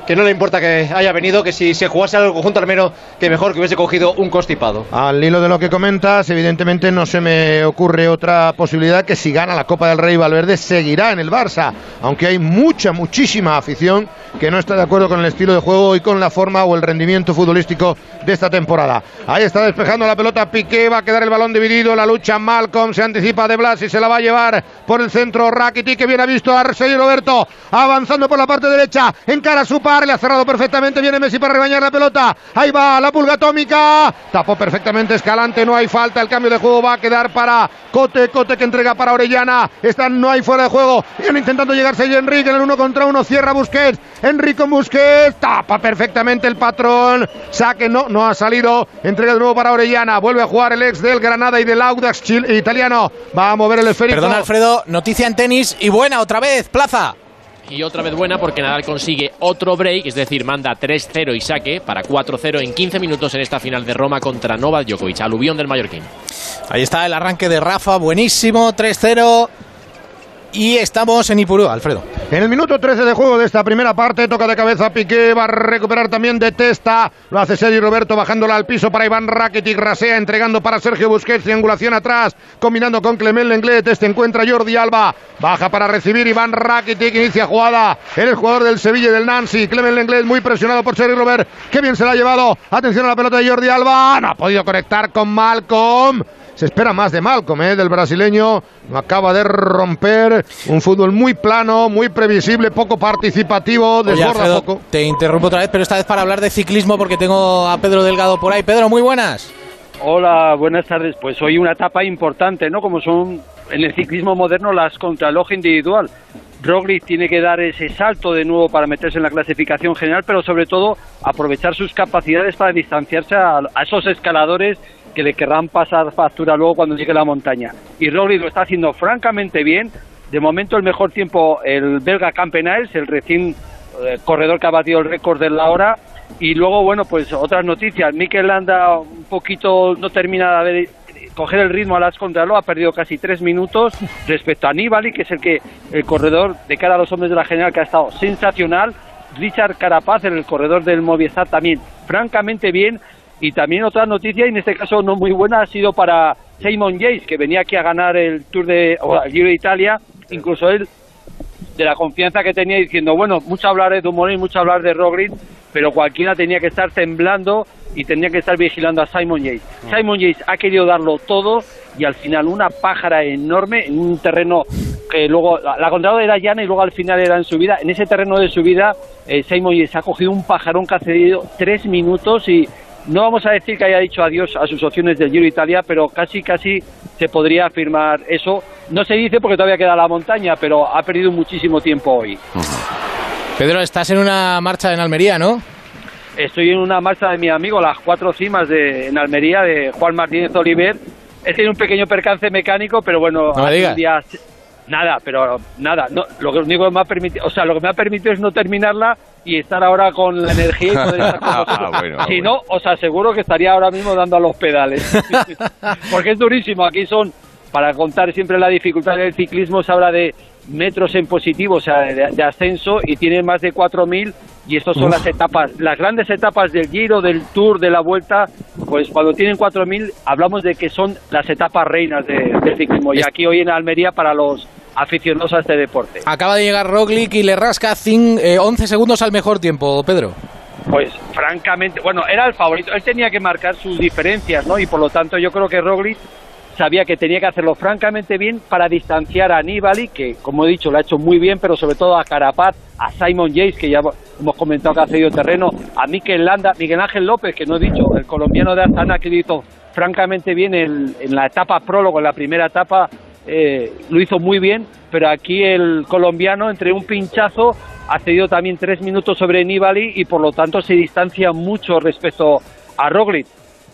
que no le importa que haya venido, que si se jugase al conjunto armenio, que mejor que hubiese cogido un constipado. Al hilo de lo que comentas, evidentemente no se me ocurre otra posibilidad que si gana la Copa del Rey, Valverde seguirá en el Barça, aunque hay muchísima afición que no está de acuerdo con el estilo de juego y con la forma o el rendimiento futbolístico de esta temporada. Ahí está despejando la pelota Piqué, va a quedar el balón dividido, la lucha Malcolm, se anticipa de Blas y se la va a llevar por el centro Rakitic, que bien ha visto a Sergio Roberto avanzando por la parte derecha, encara a su par, le ha cerrado perfectamente, viene Messi para rebañar la pelota, ahí va la pulga atómica, tapó perfectamente Escalante, no hay falta, el cambio de juego va a quedar para Cote que entrega para Orellana, no hay fuera de juego, viene intentando llegar Sergi Enrique en el 1 contra 1, cierra Busquets, Enrique con Busquets, tapa perfectamente el patrón, saque, no ha salido, entrega de nuevo para Orellana, vuelve a jugar el ex del Granada y del Audax italiano, va a mover el esférico. Perdón, Alfredo, noticia en tenis y buena otra vez, Plaza. Y otra vez buena porque Nadal consigue otro break, es decir, manda 3-0 y saque para 4-0 en 15 minutos en esta final de Roma contra Novak Djokovic, aluvión del mallorquín. Ahí está el arranque de Rafa, buenísimo, 3-0. Y estamos en Ipurúa, Alfredo. En el minuto 13 de juego de esta primera parte, toca de cabeza Piqué, va a recuperar también de testa, lo hace Sergi Roberto bajándola al piso para Iván Rakitic, rasea, entregando para Sergio Busquets, triangulación atrás, combinando con Clement Lenglet, encuentra Jordi Alba, baja para recibir Iván Rakitic, inicia jugada, el jugador del Sevilla y del Nancy, Clement Lenglet muy presionado por Sergi Robert, que bien se la ha llevado, atención a la pelota de Jordi Alba, no ha podido conectar con Malcolm. Se espera más de Malcolm, del brasileño, acaba de romper un fútbol muy plano, muy previsible, poco participativo, desborda Alfredo, poco. Te interrumpo otra vez, pero esta vez para hablar de ciclismo porque tengo a Pedro Delgado por ahí. Pedro, muy buenas. Hola, buenas tardes. Pues hoy una etapa importante, ¿no? Como son en el ciclismo moderno las contrarreloj individual. Roglic tiene que dar ese salto de nuevo para meterse en la clasificación general, pero sobre todo aprovechar sus capacidades para distanciarse a esos escaladores que le querrán pasar factura luego cuando llegue a la montaña. Y Roglic lo está haciendo francamente bien. De momento el mejor tiempo el belga Campenaerts, el recién corredor que ha batido el récord de la hora. Y luego, bueno, pues otras noticias. Mikel Landa un poquito no termina de coger el ritmo a las contrarreloj, ha perdido casi 3 minutos respecto a Nibali, que es el corredor de cara a los hombres de la general que ha estado sensacional. Richard Carapaz, el corredor del Movistar, también francamente bien. Y también otra noticia, y en este caso no muy buena, ha sido para Simon Yates, que venía aquí a ganar el Giro de Italia, incluso él, de la confianza que tenía, diciendo, bueno, mucho hablar de Dumoulin, mucho hablar de Roglic, pero cualquiera tenía que estar temblando y tenía que estar vigilando a Simon Yates. Simon Yates ha querido darlo todo y al final una pájara enorme en un terreno que luego, la contraria era llana y luego al final era en subida. En ese terreno de subida, Simon Yates ha cogido un pajarón que ha cedido 3 minutos y no vamos a decir que haya dicho adiós a sus opciones del Giro de Italia, pero casi se podría afirmar eso. No se dice porque todavía queda la montaña, pero ha perdido muchísimo tiempo hoy. Pedro, estás en una marcha en Almería, ¿no? Estoy en una marcha de mi amigo, las 4 cimas en Almería, de Juan Martínez Oliver. He tenido un pequeño percance mecánico, pero bueno, no hace un día... Nada, no, lo único que me ha permitido, lo que me ha permitido es no terminarla y estar ahora con la energía y poder estar con vosotros. Si no, os aseguro que estaría ahora mismo dando a los pedales. Porque es durísimo, aquí son, para contar siempre la dificultad del ciclismo, se habla de metros en positivo, o sea, de ascenso, y tiene más de 4.000, y estas son las etapas, las grandes etapas del Giro, del Tour, de la Vuelta. Pues cuando tienen 4.000 hablamos de que son las etapas reinas del ciclismo, y aquí hoy en Almería para los aficionados a este deporte. Acaba de llegar Roglic y le rasca 11 segundos al mejor tiempo, Pedro. Pues francamente, bueno, era el favorito, él tenía que marcar sus diferencias, ¿no? Y por lo tanto yo creo que Roglic sabía que tenía que hacerlo francamente bien para distanciar a Nibali, que como he dicho lo ha hecho muy bien, pero sobre todo a Carapaz, a Simon Yates, que ya hemos comentado que ha cedido terreno, a Mikel Landa, Miguel Ángel López, que no he dicho, el colombiano de Astana, que lo hizo francamente bien en la etapa prólogo, en la primera etapa, lo hizo muy bien, pero aquí el colombiano, entre un pinchazo, ha cedido también 3 minutos sobre Nibali y por lo tanto se distancia mucho respecto a Roglic.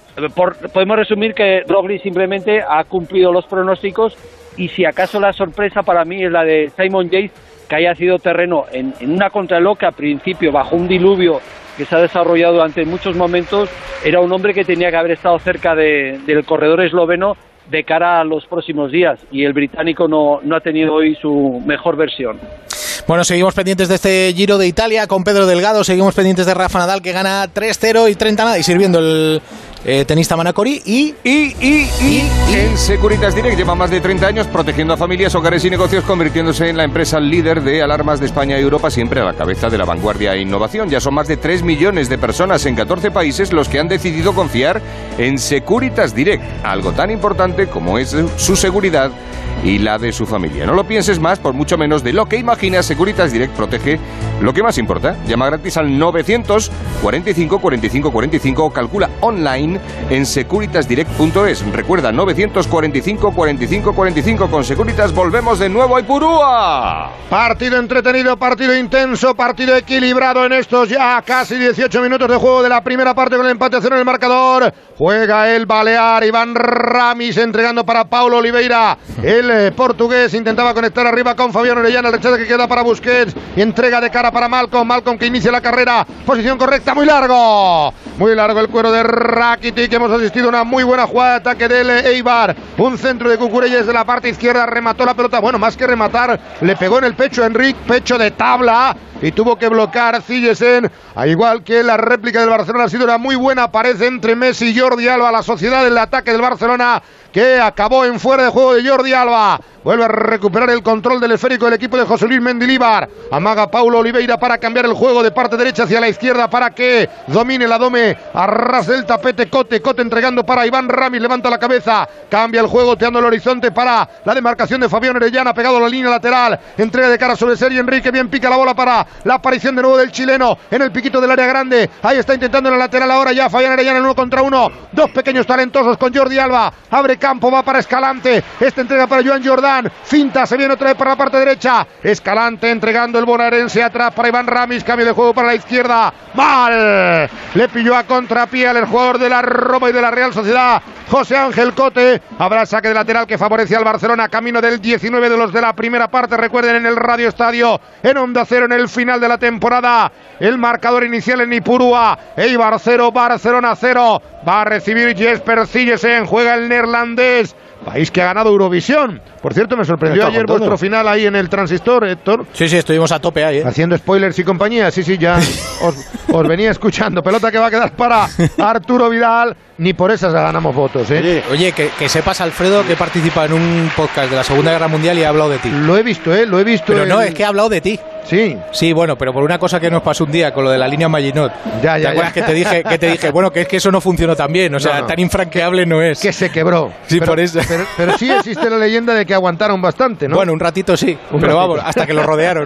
Podemos resumir que Roglic simplemente ha cumplido los pronósticos y si acaso la sorpresa para mí es la de Simon Yates, que haya sido terreno en una contrarreloj que al principio, bajo un diluvio que se ha desarrollado durante muchos momentos, era un hombre que tenía que haber estado cerca del corredor esloveno de cara a los próximos días, y el británico no ha tenido hoy su mejor versión. Bueno, seguimos pendientes de este Giro de Italia con Pedro Delgado, seguimos pendientes de Rafa Nadal que gana 3-0 y 30 y sirviendo el tenista Manacori y en Securitas Direct lleva más de 30 años protegiendo a familias, hogares y negocios, convirtiéndose en la empresa líder de alarmas de España y Europa, siempre a la cabeza de la vanguardia e innovación. Ya son más de 3 millones de personas en 14 países los que han decidido confiar en Securitas Direct, algo tan importante como es su seguridad y la de su familia. No lo pienses más, por mucho menos de lo que imaginas. Securitas Direct protege lo que más importa. Llama gratis al 900 45 45 45 o calcula online en securitasdirect.es. Recuerda, 945 45 45. Con Securitas volvemos de nuevo a Ipurúa. Partido entretenido, partido intenso, partido equilibrado en estos ya casi 18 minutos de juego de la primera parte, con el empate a 0 en el marcador. Juega el balear Iván Ramis entregando para Paulo Oliveira. El portugués intentaba conectar arriba con Fabián Orellana, el rechazo que queda para Busquets y entrega de cara para Malcolm que inicia la carrera, posición correcta, muy largo el cuero de Rakitic. Hemos asistido a una muy buena jugada de ataque del Eibar, un centro de Cucurella desde la parte izquierda, remató la pelota, bueno, más que rematar, le pegó en el pecho a Enric, pecho de tabla, y tuvo que bloquear Ziyech. Al igual que la réplica del Barcelona, ha sido una muy buena pared entre Messi y Jordi Alba, la sociedad del ataque del Barcelona, que acabó en fuera de juego de Jordi Alba. Vuelve a recuperar el control del esférico del equipo de José Luis Mendilibar. Amaga Paulo Oliveira para cambiar el juego de parte derecha hacia la izquierda para que domine la dome a ras del tapete. Cote entregando para Iván Ramis, levanta la cabeza, cambia el juego, teando el horizonte para la demarcación de Fabián Orellana, pegado a la línea lateral, entrega de cara sobre Sergi Enrique, bien pica la bola para la aparición de nuevo del chileno en el piquito del área grande. Ahí está intentando en la lateral ahora ya Fabián Orellana en 1 contra 1, dos pequeños talentosos con Jordi Alba, abre campo, va para Escalante, esta entrega para Joan Jordán, finta, se viene otra vez para la parte derecha, Escalante entregando el bonaerense atrás para Iván Ramis, cambio de juego para la izquierda, mal, le pilló a contrapié al jugador de la Roma y de la Real Sociedad, José Ángel Cote. Habrá saque de lateral que favorece al Barcelona, camino del 19 de los de la primera parte. Recuerden, en el Radio Estadio, en Onda Cero, en el final de la temporada, el marcador inicial en Ipurúa, Eibar 0, Barcelona 0. Va a recibir Jesper Ziyech, juega el neerlandés, país que ha ganado Eurovisión. Por cierto, me sorprendió ayer vuestro final ahí en el Transistor, Héctor. Sí, estuvimos a tope ahí, haciendo spoilers y compañía. Sí, ya os venía escuchando. Pelota que va a quedar para Arturo Vidal. Ni por esas ganamos votos, ¿eh? Oye, que sepas, Alfredo, que participa en un podcast de la Segunda Guerra Mundial y ha hablado de ti. Lo he visto, lo he visto. Pero no, es que ha hablado de ti. Sí, bueno, pero por una cosa que nos pasó un día con lo de la línea Maginot. ¿Te acuerdas que te dije, bueno, que es que eso no funcionó tan bien? O sea, tan infranqueable no es. Que se quebró. Sí, por eso. Pero sí existe la leyenda de que aguantaron bastante, ¿no? Bueno, un ratito sí, pero vamos, hasta que lo rodearon.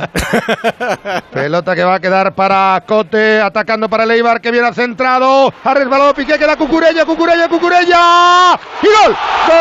Pelota que va a quedar para Cote, atacando para el Eibar, que viene centrado. Ha resbalado Piqué, queda Cucurella. ¡Y gol!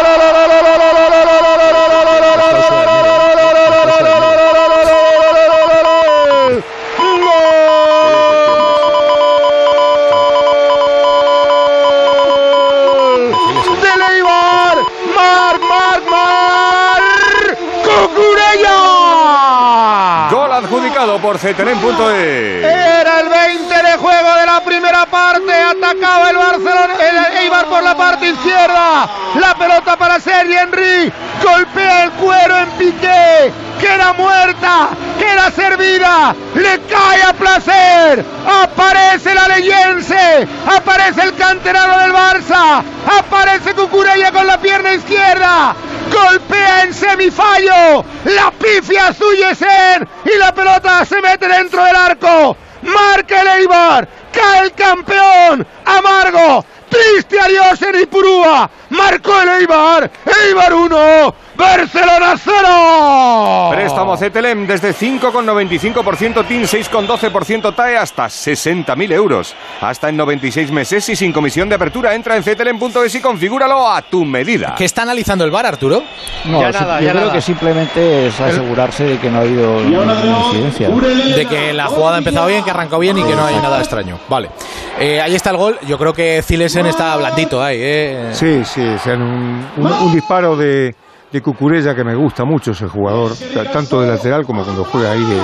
Gol adjudicado por Cetelem.es. Era el 20 de juego de la primera parte. Atacaba el Barcelona, el Eibar por la parte izquierda. La pelota para Sergi Henry. Golpea el cuero en Piqué. Queda muerta, queda servida. Le cae a placer. Aparece la leyense. Aparece el canterano del Barça. Aparece Cucurella con la pierna izquierda. Golpea en semifallo, la pifia Ziyech y la pelota se mete dentro del arco. Marca el Eibar, cae el campeón, amargo, triste adiós en Ipurúa. Marcó el Eibar 1, Barcelona 0. Préstamo Cetelem desde 5,95% TIN, 6,12% TAE, hasta 60.000 euros. Hasta en 96 meses y sin comisión de apertura. Entra en cetelem.es y configúralo a tu medida. ¿Qué está analizando el VAR, Arturo? No, yo creo que simplemente es asegurarse de que no ha habido incidencia. De que la jugada ha empezado bien, que ha arrancado bien y que no hay nada extraño. Vale. Ahí está el gol. Yo creo que Zilesen está blandito ahí. Sí, un disparo de Cucurella que me gusta mucho ese jugador, tanto de lateral como cuando juega ahí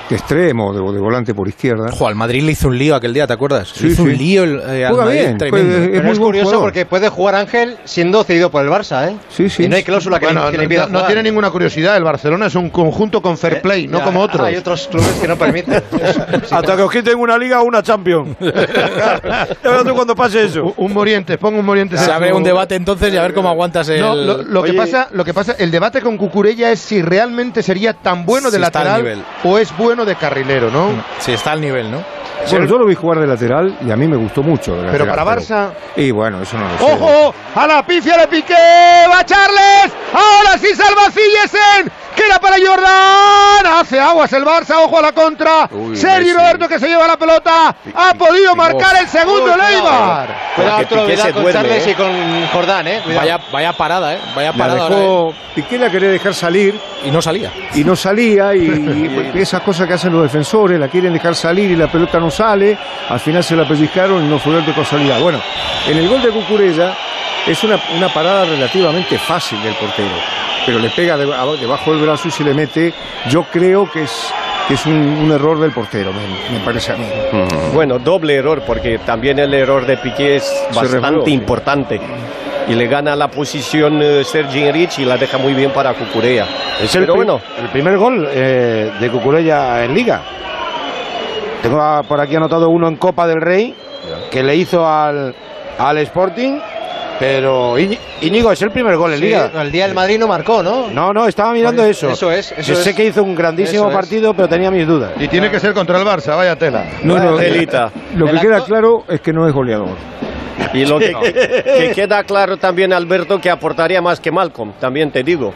extremo, de volante por izquierda. Al Madrid le hizo un lío aquel día, ¿te acuerdas? Sí, le hizo un sí. lío al Juega Madrid bien, tremendo. Pero es curioso porque puede jugar Ángel siendo cedido por el Barça, ¿eh? Sí, sí. Y no hay cláusula que le impida no jugar. tiene ninguna curiosidad. El Barcelona es un conjunto con fair play, no como otros. Hay otros clubes que no permiten. Hasta que os quiten una liga o una Champions. Ya verás tú cuando pase eso. Un Morientes, pongo un Morientes. Se abre un debate entonces y a ver cómo aguantas el... No, lo que pasa, el debate con Cucurella es si realmente sería tan bueno de Si está al lateral nivel. o es bueno de carrilero, ¿no? Sí, está al nivel, ¿no? Bueno, yo lo vi jugar de lateral y a mí me gustó mucho. De Pero lateral, para Barça... Y bueno, eso no lo sé. ¡Ojo! ¡A la pifia de Piqué! ¡Va Charles! ¡Ahora sí salva Sillesen! ¡Queda para Jordan! Hace aguas el Barça, ojo a la contra. Sergi Roberto que se lleva la pelota. Ha podido marcar el segundo el Eibar. Cuidado, Arturo Vidal con Charles y con Jordán, Cuidado. Vaya parada, Vaya La parada. dejó, Piqué la quería dejar salir Y no salía. Y esas cosas que hacen los defensores, la quieren dejar salir y la pelota no sale, al final se la pellizcaron y no fue gol de casualidad. Bueno, en el gol de Cucurella es una parada relativamente fácil del portero, pero le pega debajo del brazo y se le mete. Yo creo que es un error del portero, me parece a mí. Bueno, doble error, porque también el error de Piqué es bastante importante. Y le gana la posición Sergi Enrich y la deja muy bien para Cucurella. Pero bueno, el primer gol de Cucurella en Liga. Tengo por aquí anotado uno en Copa del Rey, que le hizo al Sporting. Pero Íñigo, es el primer gol en Liga. El día del Madrid no marcó, ¿no? No, estaba mirando eso. Eso es. Yo sé que hizo un grandísimo partido, pero tenía mis dudas. Y tiene que ser contra el Barça, vaya tela. Lo que queda claro es que no es goleador. Y lo que queda claro también, Alberto, que aportaría más que Malcolm, también te digo.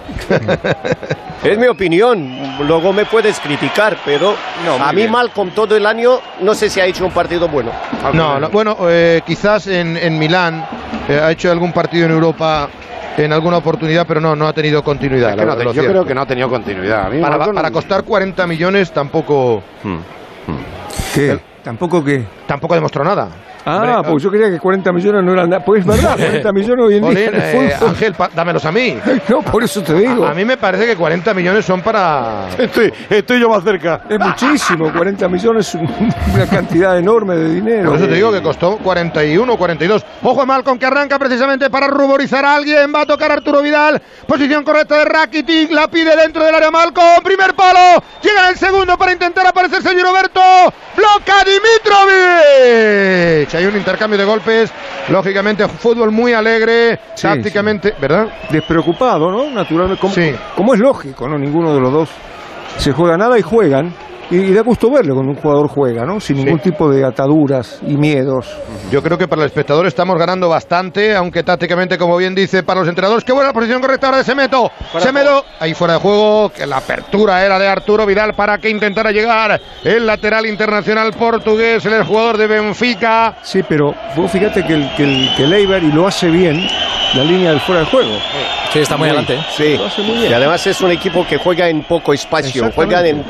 Es mi opinión, luego me puedes criticar, pero a mí Malcolm todo el año no sé si ha hecho un partido bueno. Bueno, quizás en Milán ha hecho algún partido en Europa en alguna oportunidad, pero no ha tenido continuidad. Yo creo que no ha tenido continuidad. A mí para costar 40 millones tampoco... ¿Qué? ¿Tampoco qué? Tampoco demostró nada. Pues yo creía que 40 millones no eran nada. Pues es verdad, 40 millones hoy en día. Ángel, dámelos a mí. No, por eso te digo. A mí me parece que 40 millones son para... Estoy yo más cerca. Es muchísimo, 40 millones es una cantidad enorme de dinero. Por eso te digo que costó 41 o 42. Ojo a Malcolm, que arranca precisamente para ruborizar a alguien. Va a tocar Arturo Vidal. Posición correcta de Rakitic. La pide dentro del área Malcolm. Primer palo. Llega el segundo para intentar aparecer Sergi Roberto. Bloca Dimitrovic. Hay un intercambio de golpes. Lógicamente, fútbol muy alegre. Tácticamente, ¿verdad? Despreocupado, ¿no? Naturalmente. Como es lógico, ¿no? Ninguno de los dos se juega nada y juegan. Y da gusto verlo cuando un jugador juega, ¿no? Sin ningún tipo de ataduras y miedos. Yo creo que para el espectador estamos ganando bastante, aunque tácticamente, como bien dice, para los entrenadores. ¡Qué buena posición correcta ahora de Semedo! Semedo, ahí fuera de juego, que la apertura era de Arturo Vidal para que intentara llegar el lateral internacional portugués, el jugador de Benfica. Sí, pero vos fíjate que el Eibar, y lo hace bien, la línea del fuera de juego. Sí, está muy adelante. Sí, lo hace muy bien. Y además es un equipo que juega en poco espacio, juegan en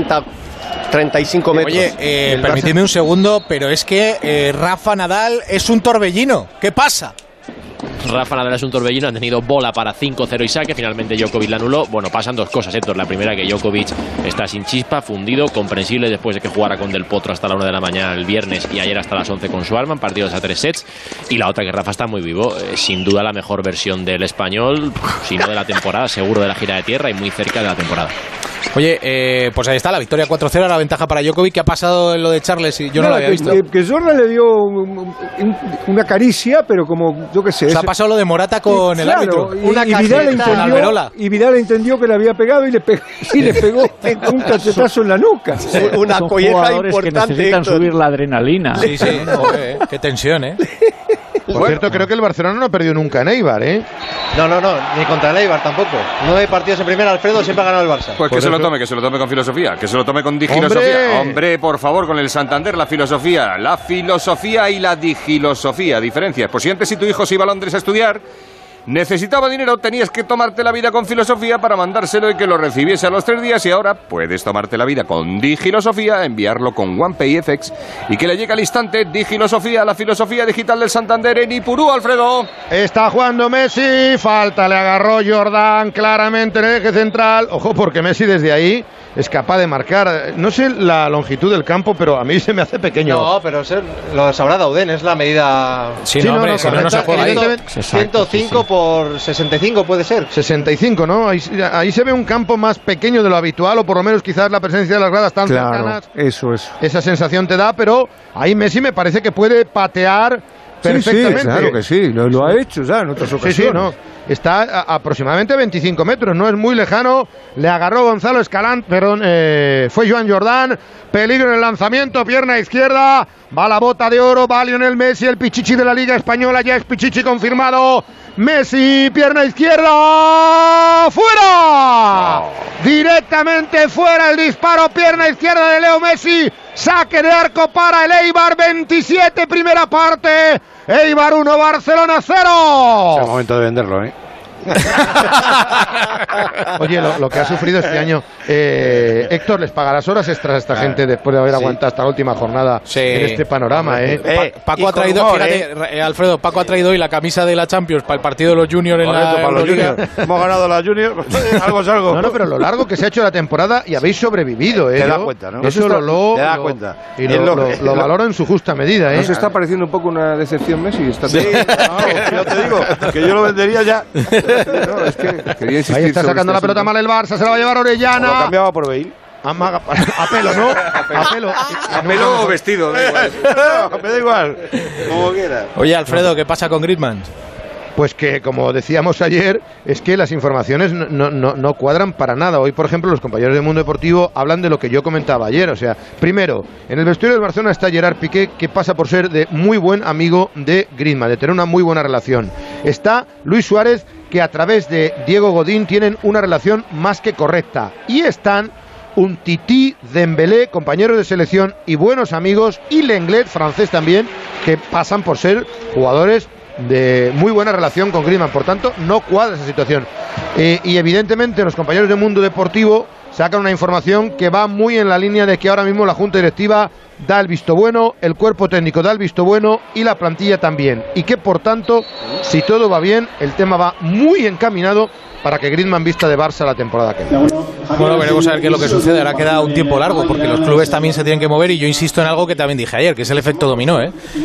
35 metros. Oye, permitidme un segundo, pero es que Rafa Nadal es un torbellino. ¿Qué pasa? Rafa Nadal es un torbellino, han tenido bola para 5-0 y saque, finalmente Djokovic la anuló. Bueno, pasan dos cosas, Héctor. La primera, que Djokovic está sin chispa, fundido, comprensible después de que jugara con Del Potro hasta la 1 de la mañana el viernes y ayer hasta las 11 con Schwarman, partidos a 3 sets. Y la otra, que Rafa está muy vivo, sin duda la mejor versión del español, si no de la temporada, seguro de la gira de tierra y muy cerca de la temporada. Oye, pues ahí está, la victoria 4-0, la ventaja para Djokovic. ¿Qué ha pasado en lo de Charles? Yo no lo había visto. Que Jordan le dio una caricia, pero como, yo qué sé. O sea, ha pasado lo de Morata con el árbitro. Y Vidal entendió que le había pegado y le pegó un cachetazo en la nuca. Una colleja importante. Que necesitan subir la adrenalina. Sí, qué tensión, Por cierto, creo que el Barcelona no ha perdido nunca en Eibar, ¿eh? No, ni contra el Eibar tampoco. 9 partidos en primera, Alfredo, siempre ha ganado el Barça. Pues que se lo tome con filosofía, que se lo tome con digilosofía. Hombre, por favor, con el Santander, la filosofía y la digilosofía. Diferencias. Pues si antes, si tu hijo se iba a Londres a estudiar, necesitaba dinero, tenías que tomarte la vida con filosofía para mandárselo y que lo recibiese a los 3 días, y ahora puedes tomarte la vida con digilosofía, enviarlo con OnePay FX y que le llegue al instante. Digilosofía, la filosofía digital del Santander en Ipurú, Alfredo. Está jugando Messi, falta, le agarró Jordan claramente en el eje central. Ojo, porque Messi desde ahí es capaz de marcar. No sé la longitud del campo, pero a mí se me hace pequeño. No, pero lo sabrá Dauden, es la medida. Sí, no, hombre, si no se juega ahí. 105 por 65 puede ser. 65, ¿no? Ahí se ve un campo más pequeño de lo habitual, o por lo menos quizás la presencia de las gradas tan cercanas. Eso es. Esa sensación te da, pero ahí Messi me parece que puede patear perfectamente. Sí, claro que sí, lo ha hecho ya en otras ocasiones. Sí, no. Está a aproximadamente 25 metros, no es muy lejano. Le agarró Gonzalo Escalante, fue Joan Jordán. Peligro en el lanzamiento, pierna izquierda. Va la bota de oro, va Lionel Messi, el pichichi de la Liga Española, ya es pichichi confirmado. Messi, pierna izquierda, ¡fuera! Directamente fuera el disparo, pierna izquierda de Leo Messi. Saque de arco para el Eibar, 27, primera parte. Eibar 1, Barcelona 0. Es el momento de venderlo, ¿eh? Oye, lo que ha sufrido este año, Héctor, les pagarás horas extras a esta gente después de haber aguantado esta última jornada en este panorama, Paco ha traído, fíjate, Alfredo, Paco ha traído hoy la camisa de la Champions para el partido de los Juniors en la Euroliga. Hemos ganado la Juniors, algo es algo. No, pero lo largo que se ha hecho la temporada y habéis sobrevido, Te das cuenta, ¿no? Eso te das cuenta. Y lo valoro en su justa medida, ¿Nos está pareciendo un poco una decepción Messi? Sí, yo te digo, que yo lo vendería ya. No, es que ahí está sacando la pelota mal el Barça, se la va a llevar Orellana. Lo cambiaba por Bale. A pelo, ¿no? A pelo o vestido, da igual. No, me da igual. Como quiera. Oye, Alfredo, ¿qué pasa con Griezmann? Pues que, como decíamos ayer, es que las informaciones no cuadran para nada. Hoy, por ejemplo, los compañeros de Mundo Deportivo hablan de lo que yo comentaba ayer. O sea, primero, en el vestuario del Barcelona está Gerard Piqué, que pasa por ser de muy buen amigo de Griezmann, de tener una muy buena relación. Está Luis Suárez, que a través de Diego Godín tienen una relación más que correcta. Y están Umtiti, Dembélé, compañeros de selección y buenos amigos, y Lenglet, francés también, que pasan por ser jugadores de muy buena relación con Griezmann. Por tanto, no cuadra esa situación. Y evidentemente los compañeros de Mundo Deportivo sacan una información que va muy en la línea de que ahora mismo la Junta Directiva da el visto bueno, el cuerpo técnico da el visto bueno y la plantilla también. Y que por tanto, si todo va bien, el tema va muy encaminado para que Griezmann vista de Barça la temporada que viene. Bueno, veremos a ver qué es lo que sucede. Ahora queda un tiempo largo porque los clubes también se tienen que mover y yo insisto en algo que también dije ayer, que es el efecto dominó.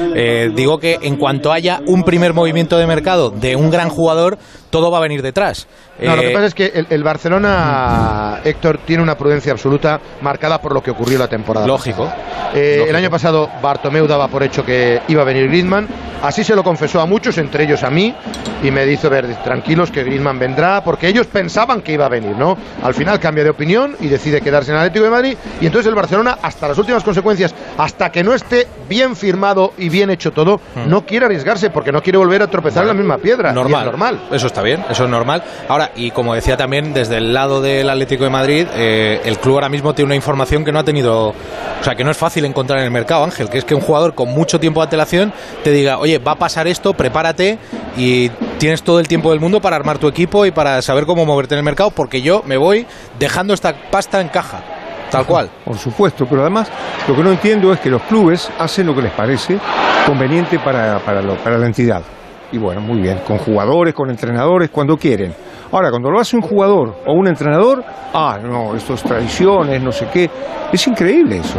Digo que en cuanto haya un primer movimiento de mercado de un gran jugador, todo va a venir detrás. No, lo que pasa es que el Barcelona, Héctor, tiene una prudencia absoluta marcada por lo que ocurrió la temporada. Lógico. El año pasado Bartomeu daba por hecho que iba a venir Griezmann, así se lo confesó a muchos, entre ellos a mí, y me hizo ver tranquilos que Griezmann vendrá, porque ellos pensaban que iba a venir, ¿no? Al final cambia de opinión y decide quedarse en el Atlético de Madrid, y entonces el Barcelona, hasta las últimas consecuencias, hasta que no esté bien firmado y bien hecho todo, no quiere arriesgarse porque no quiere volver a tropezar en la misma piedra. Normal. Eso está bien, eso es normal. Ahora, y como decía también, desde el lado del Atlético de Madrid, el club ahora mismo tiene una información que no ha tenido, o sea, que no es fácil encontrar en el mercado, Ángel, que es que un jugador con mucho tiempo de antelación te diga, oye, va a pasar esto, prepárate y tienes todo el tiempo del mundo para armar tu equipo y para saber cómo moverte en el mercado, porque yo me voy dejando esta pasta en caja. Tal cual. Por supuesto, pero además lo que no entiendo es que los clubes hacen lo que les parece conveniente para la entidad. Y bueno, muy bien, con jugadores, con entrenadores, cuando quieren. Ahora, cuando lo hace un jugador o un entrenador, no, esto es tradiciones, no sé qué. Es increíble eso.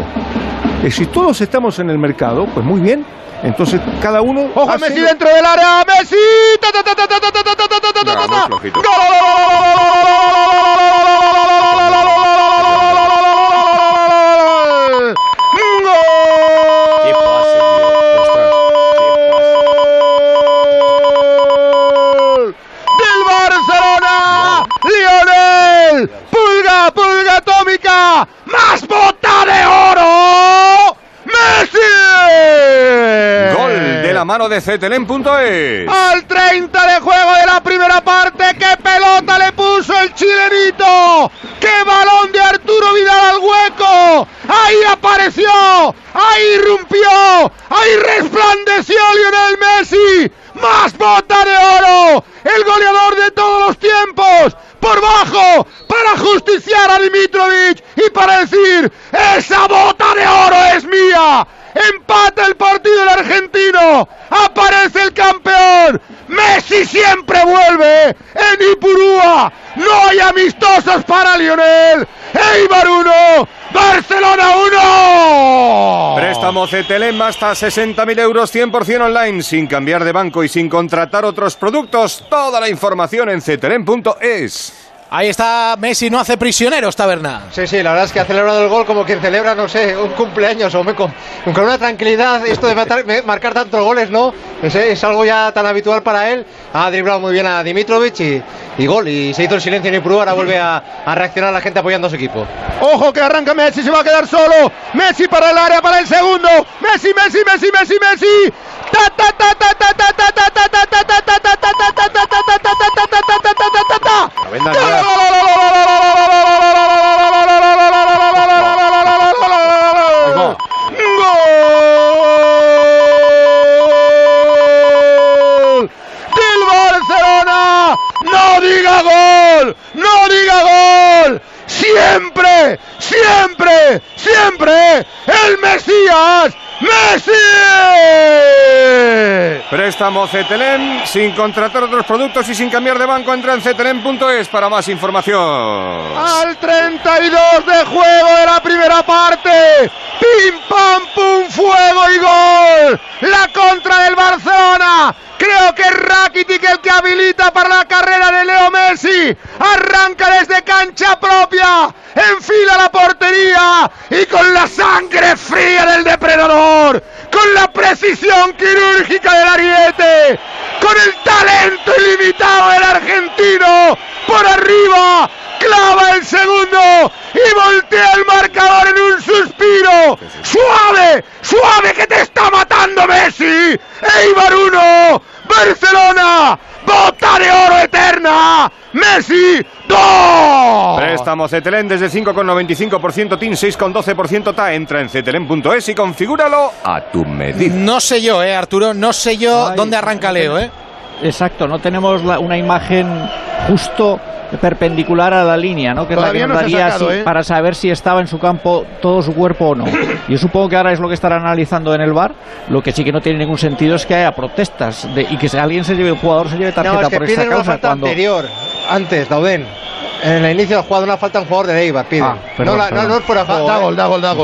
Si todos estamos en el mercado, pues muy bien. Entonces, cada uno... ¡Ojo, Messi dentro del área! ¡Messi! ¡Gol! ¡Pulga atómica! ¡Más bota de oro! ¡Messi! Gol de la mano de Cetelem.es. Al 30 de juego de la primera parte, ¡qué pelota le puso el chilenito! ¡Qué balón de Arturo Vidal al hueco! ¡Ahí apareció! ¡Ahí irrumpió! ¡Ahí resplandeció Lionel Messi! ¡Más bota de oro! ¡El goleador de todos los tiempos! ¡Por bajo! ¡Para justiciar a Dimitrovic! ¡Y para decir, esa bota de oro es mía! ¡Empata el partido el argentino! ¡Aparece el campeón! Messi siempre vuelve en Ipurúa. No hay amistosos para Lionel. Eibar 1, Barcelona 1. Préstamo Cetelem hasta 60.000 euros, 100% online, sin cambiar de banco y sin contratar otros productos. Toda la información en cetelem.es. Ahí está Messi, no hace prisioneros, Taberna. Sí, la verdad es que ha celebrado el gol como quien celebra, no sé, un cumpleaños o con una tranquilidad. Esto de marcar tantos goles, ¿no? Es algo ya tan habitual para él. Ha driblado muy bien a Dimitrovic y gol. Y se hizo el silencio en Ipurúa, ahora vuelve a reaccionar la gente apoyando a su equipo. Ojo que arranca Messi, se va a quedar solo. Messi para el área, para el segundo. Messi. ¡No diga gol! ¡Siempre! ¡El Mesías! ¡Messi! Préstamo Cetelem, sin contratar otros productos y sin cambiar de banco. Entra en cetelem.es para más información. Al 32 de juego de la primera parte. ¡Pim, pam, pum! ¡Fuego y gol! ¡La contra del Barcelona! Creo que es Rakitic el que habilita para la carrera de Leo Messi. Arranca desde cancha propia, enfila la portería y con la sangre fría del depredador, con la precisión quirúrgica del ariete, con el talento ilimitado del argentino, por arriba, clava el segundo y voltea el marcador en un suspiro. ¡Suave que te está matando Messi! Eibar 1, Barcelona, bota de oro eterna, Messi 2. Préstamo Cetelem desde 5,95% TIN, 6,12% TA. Entra en cetelem.es y configúralo a tu medida. No sé yo, Arturo, no sé yo dónde arranca Leo, Exacto, no tenemos una imagen justo perpendicular a la línea, ¿no? Que todavía es la que nos daría sacado, para saber si estaba en su campo todo su cuerpo o no. Yo supongo que ahora es lo que estarán analizando en el VAR. Lo que sí que no tiene ningún sentido es que haya protestas y que alguien un jugador se lleve tarjeta por esta causa. Una falta anterior, antes, Dauden. En el inicio del juego, una falta a un jugador de Eibar, pide. Perdón. No es fuera de juego. Da gol, Da gol.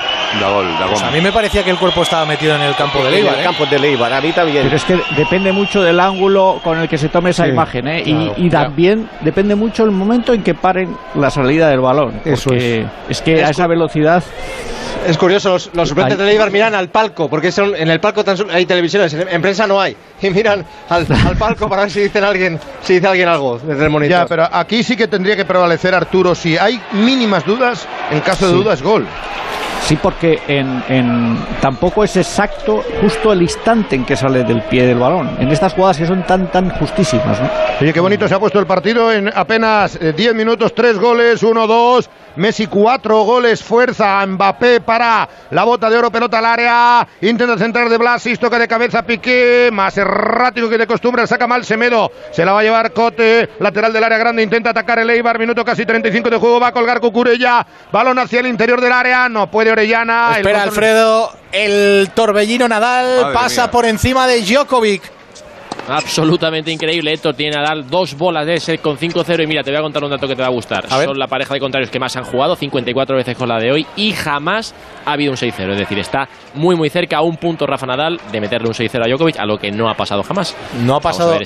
Pues a mí me parecía que el cuerpo estaba metido en el campo de Eibar. En el campo de Eibar, a mí también. Pero es que depende mucho del ángulo con el que se tome esa imagen, Claro, y también depende mucho el momento en que paren la salida del balón. Eso es que a esa velocidad... Es curioso, los suplentes de Eibar miran al palco, porque en el palco hay televisiones, en prensa no hay, y miran al palco para ver si dice alguien algo desde el monitor. Ya, pero aquí sí que tendría que prevalecer, Arturo, si hay mínimas dudas, en caso de dudas, gol. Sí, porque tampoco es exacto justo el instante en que sale del pie del balón. En estas jugadas que son tan justísimas, ¿no? Oye, qué bonito se ha puesto el partido en apenas 10 minutos, 3 goles, 1-2. Messi 4 goles, fuerza. Mbappé para la bota de oro, pelota al área. Intenta centrar de Blasis, toca de cabeza Piqué. Más errático que de costumbre, saca mal Semedo. Se la va a llevar Cote, lateral del área grande. Intenta atacar el Eibar, minuto casi 35 de juego. Va a colgar Cucurella. Balón hacia el interior del área, no puede Orellana. Espera, Alfredo, el torbellino Nadal pasa por encima de Djokovic. Absolutamente increíble. Héctor tiene Nadal 2 bolas de set con 5-0 y mira, te voy a contar un dato que te va a gustar. Son la pareja de contrarios que más han jugado, 54 veces con la de hoy, y jamás ha habido un 6-0. Es decir, está muy cerca, a un punto Rafa Nadal de meterle un 6-0 a Djokovic, a lo que no ha pasado jamás. No ha pasado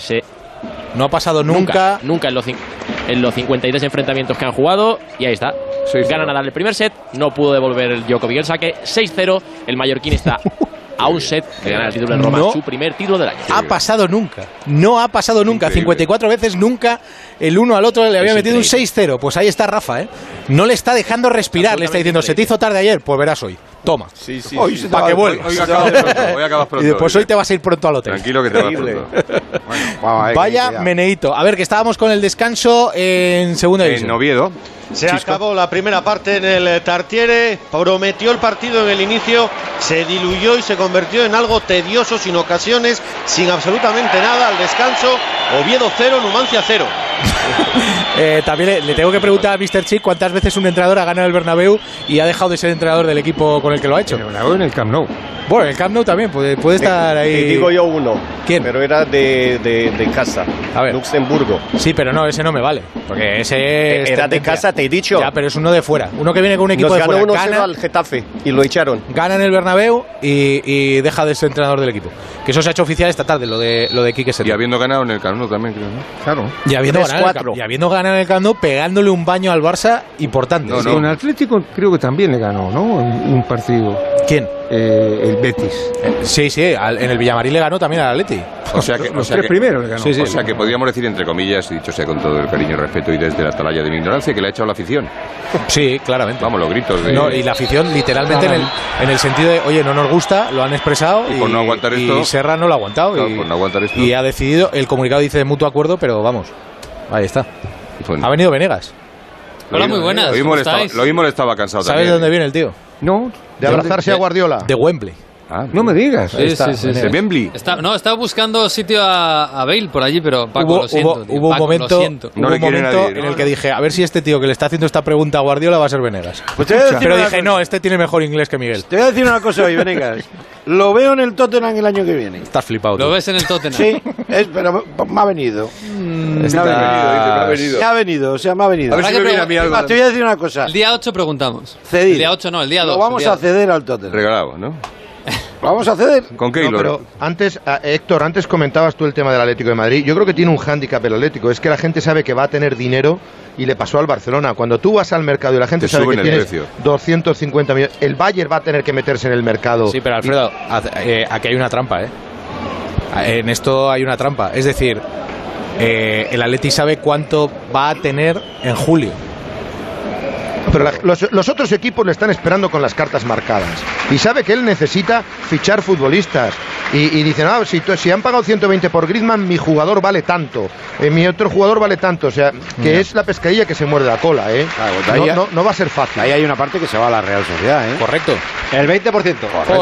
nunca en los 53 enfrentamientos que han jugado, y ahí está. Gana Nadal el primer set, no pudo devolver el Djokovic el saque, 6-0. El mallorquín está a un set de ganar el título en Roma, su primer título del año. No ha pasado nunca. Increíble. 54 veces nunca el uno al otro le había metido un 6-0. Pues ahí está Rafa, No le está dejando respirar. Le está diciendo, se te hizo tarde ayer, pues verás hoy. Toma. Hoy para que vuelvas. Hoy acabas pronto. Y después hoy te vas a ir pronto al hotel. Tranquilo que te vas pronto. Vaya meneíto. A ver, que estábamos con el descanso en segunda división. En Oviedo. Se acabó la primera parte en el Tartiere, prometió el partido en el inicio, se diluyó y se convirtió en algo tedioso, sin ocasiones, sin absolutamente nada. Al descanso, Oviedo 0, Numancia 0. También le tengo que preguntar a Mr. Chick cuántas veces un entrenador ha ganado el Bernabéu y ha dejado de ser entrenador del equipo con el que lo ha hecho. En el Camp Nou. Bueno, el Camp Nou también puede estar ahí. Te digo yo uno. ¿Quién? Pero era de casa. A ver. Luxemburgo. Sí, pero no, ese no me vale. Porque ese era de casa, te he dicho. Ya, pero es uno de fuera. Uno que viene con un equipo de fuera. Nos ganó 1-0 al Getafe y lo echaron. Gana en el Bernabéu y deja de ser entrenador del equipo. Que eso se ha hecho oficial esta tarde, lo de Quique Setién. Y habiendo ganado en el Camp Nou también, creo, ¿no? Claro. Y habiendo ganado en el Camp Nou, pegándole un baño al Barça importante. No, con Atlético creo que también le ganó, ¿no? Un partido. ¿Quién? El Betis. Sí, en el Villamarín le ganó también al Atleti. O sea que, los tres primeros le ganó. Sí, o sea que podríamos decir, entre comillas, y dicho sea con todo el cariño y respeto y desde la atalaya de mi ignorancia, que le ha echado la afición. Sí, claramente. Vamos, los gritos de... No, y la afición literalmente en el sentido de, oye, no nos gusta, lo han expresado y por no aguantar esto, y Serra no lo ha aguantado. Claro, por no aguantar esto. Y ha decidido, el comunicado dice de mutuo acuerdo, pero vamos, ahí está. Bueno. Ha venido Venegas. Hola, muy buenas. Lo mismo le estaba cansado. ¿Sabes de dónde viene el tío? No. De abrazarse a Guardiola. De Wembley. No me digas. Sí. ¿De Wembley? Estaba buscando sitio a Bale por allí, pero Paco, lo siento. Hubo un momento nadie, en el que dije, a ver si este tío que le está haciendo esta pregunta a Guardiola va a ser Venegas. Pues te voy a decir pero dije, no, este tiene mejor inglés que Miguel. Te voy a decir una cosa hoy, Venegas. Lo veo en el Tottenham el año que viene. Estás flipado. ¿Lo ves en el Tottenham? Sí, pero me ha venido. Me ha venido. A ver si me viene a mí algo. Te voy a decir una cosa. El día 8 preguntamos. Cedido. El día 8 no, el día 2. Lo vamos a ceder al Tottenham. Regalado, ¿no? ¿Lo vamos a ceder? ¿Con qué hilo? Pero antes, Héctor, antes comentabas tú el tema del Atlético de Madrid. Yo creo que tiene un hándicap el Atlético. Es que la gente sabe que va a tener dinero y le pasó al Barcelona. Cuando tú vas al mercado y la gente sabe que tienes 250 millones, el Bayern va a tener que meterse en el mercado. Sí, pero Alfredo, aquí hay una trampa, En esto hay una trampa. Es decir, el Atleti sabe cuánto va a tener en julio. Pero los otros equipos le están esperando con las cartas marcadas. Y sabe que él necesita fichar futbolistas. Y dicen, si han pagado 120 por Griezmann, mi jugador vale tanto. Mi otro jugador vale tanto. O sea, que es la pescadilla que se muerde la cola, Claro, no va a ser fácil. Ahí hay una parte que se va a la Real Sociedad, Correcto. El 20%.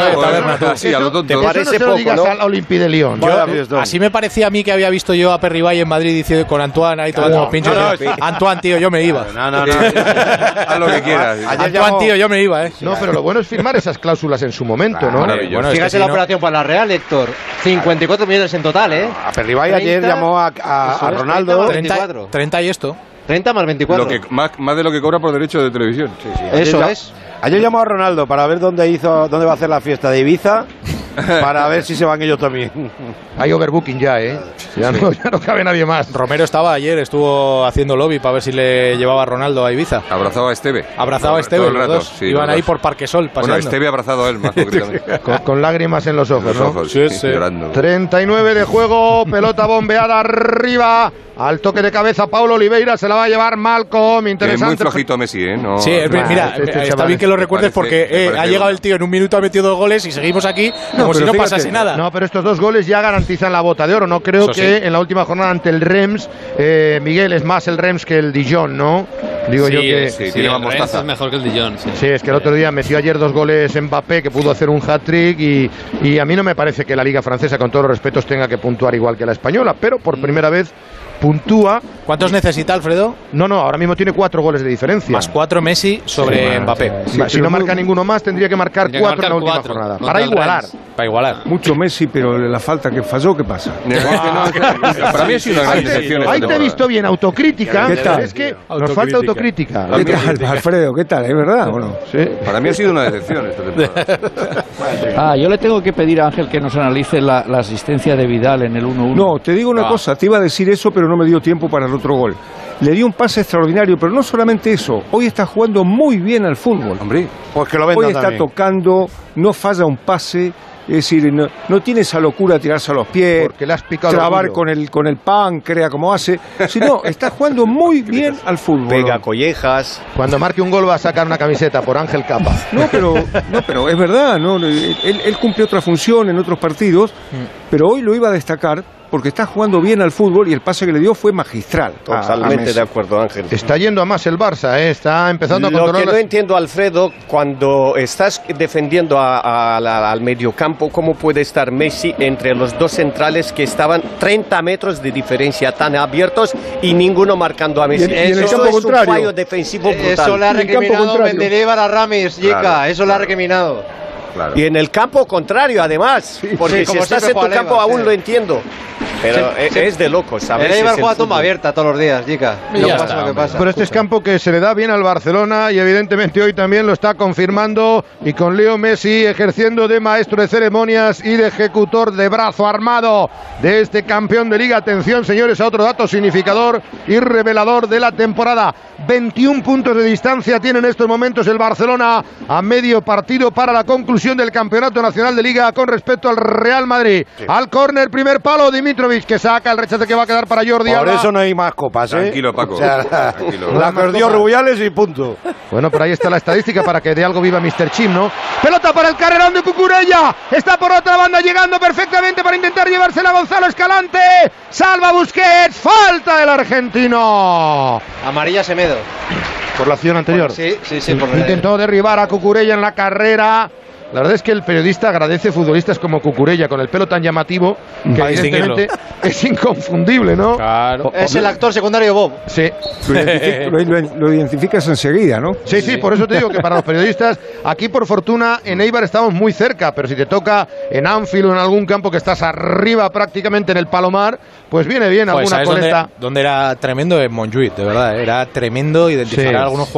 ¿Te parece poco, digas al Olympique de Lyon. Así me parecía a mí que había visto yo a Perribay en Madrid diciendo con Antoine ahí tomando los pinchos. Antoine, tío, yo me iba. No. Haz lo que quieras. Antoine, tío, yo me iba, No, pero lo bueno es firmar esas cláusulas en su momento, ¿no? Bueno, fíjate la operación para la Real, Héctor. 54 millones en total, A Perribay ayer llamó a Ronaldo. 30 y esto. 30 más 24. Más de lo que cobra por derecho de televisión. Sí. Eso es. Ayer llamó a Ronaldo para ver dónde va a hacer la fiesta de Ibiza, para ver si se van ellos también. Hay overbooking ya, ya no cabe nadie más. Romero estuvo haciendo lobby para ver si le llevaba a Ronaldo a Ibiza. Abrazado a Esteve. Todo el rato, sí, iban ahí por Parquesol paseando. Bueno, Esteve abrazado a él más concretamente. con lágrimas en los ojos, Sí, llorando. 39 de juego, pelota bombeada arriba. Al toque de cabeza, Paulo Oliveira se la va a llevar Malcolm. Interesante. Es muy flojito Messi, No, sí, mira, está bien que lo recuerdes porque ha llegado el tío en un minuto, ha metido 2 goles y seguimos aquí como si no pasase nada. No, pero estos 2 goles ya garantizan la bota de oro. No creo que en la última jornada ante el Reims, Miguel, es más el Reims que el Dijon, ¿no? Digo yo que tiene más mostaza. Es mejor que el Dijon. Sí, es que el otro día metió ayer 2 goles Mbappé, que pudo hacer un hat-trick y a mí no me parece que la Liga Francesa, con todos los respetos, tenga que puntuar igual que la española, pero por primera vez puntúa. ¿Cuántos necesita Alfredo? No, ahora mismo tiene 4 goles de diferencia. Más 4 Messi sobre Mbappé. Si no marca ninguno más, tendría que marcar 4 en la última jornada. Para igualar. Mucho Messi, pero la falta que falló, ¿qué pasa? Para mí ha sido una gran decepción. Ahí te he visto bien, autocrítica. ¿Qué tal? Es que nos falta autocrítica. ¿Qué tal, Alfredo? ¿Qué tal? ¿Es verdad o no? Sí. Para mí ha sido una decepción esta temporada. Yo le tengo que pedir a Ángel que nos analice la asistencia de Vidal en el 1-1. No, te digo una cosa, te iba a decir eso, pero no me dio tiempo para el otro gol. Le dio un pase extraordinario, pero no solamente eso. Hoy está jugando muy bien al fútbol. Hombre, pues que lo hoy está tocando, no falla un pase. Es decir, no tiene esa locura de tirarse a los pies, porque le has picado trabar con el pan, crea como hace, sino está jugando muy bien al fútbol. Pega collejas. Cuando marque un gol va a sacar una camiseta por Ángel Capa. No, pero es verdad, ¿no? Él cumple otra función en otros partidos, pero hoy lo iba a destacar porque está jugando bien al fútbol y el pase que le dio fue magistral. Totalmente de acuerdo, Ángel. Está yendo a más el Barça, está empezando a Lo controlar. que no entiendo, Alfredo, cuando estás defendiendo al mediocampo, ¿cómo puede estar Messi entre los dos centrales que estaban 30 metros de diferencia, tan abiertos y ninguno marcando a Messi? Y en el Eso campo es contrario. un fallo defensivo brutal. Eso le ha recriminado Mendilibar a Ramis, Jica. Claro, Eso le ha recriminado. Claro. Y en el campo contrario, además. Porque sí, si como estás en siempre tu juega campo Eibar, aún sí. lo entiendo. Pero es de locos. El Eibar juega toma abierta todos los días, Jica. No pasa lo que pasa. Pero este es campo que se le da bien al Barcelona y evidentemente hoy también lo está confirmando, y con Leo Messi ejerciendo de maestro de ceremonias y de ejecutor de brazo armado de este campeón de liga. Atención, señores, a otro dato significador y revelador de la temporada. 21 puntos de distancia tiene en estos momentos el Barcelona a medio partido para la conclusión del campeonato nacional de liga con respecto al Real Madrid. Al córner, primer palo, Dimitrovic, que saca el rechace que va a quedar para Jordi Por Alba. eso no hay más copas, ¿eh? Tranquilo, Paco. O sea, Tranquilo. la perdió Rubiales y punto. Bueno, pero ahí está la estadística para que de algo viva Mr. Chim, ¿no? Pelota para el carrerón de Cucurella. Está por otra banda llegando perfectamente para intentar llevársela a Gonzalo Escalante. Salva Busquets. Falta del argentino. Amarilla Semedo. Por la acción anterior. Sí. Por Intentó derribar a Cucurella en la carrera. La verdad es que el periodista agradece futbolistas como Cucurella, con el pelo tan llamativo, que Para evidentemente es inconfundible, ¿no? Claro. Es el actor secundario Bob. Sí. Lo identificas enseguida, ¿no? Sí, por eso te digo que para los periodistas, aquí por fortuna en Eibar estamos muy cerca, pero si te toca en Anfield o en algún campo que estás arriba prácticamente en el Palomar, pues viene bien Pues, alguna ¿sabes coleta. dónde era tremendo? En Montjuïc, de verdad. Era tremendo identificar Sí. a algunos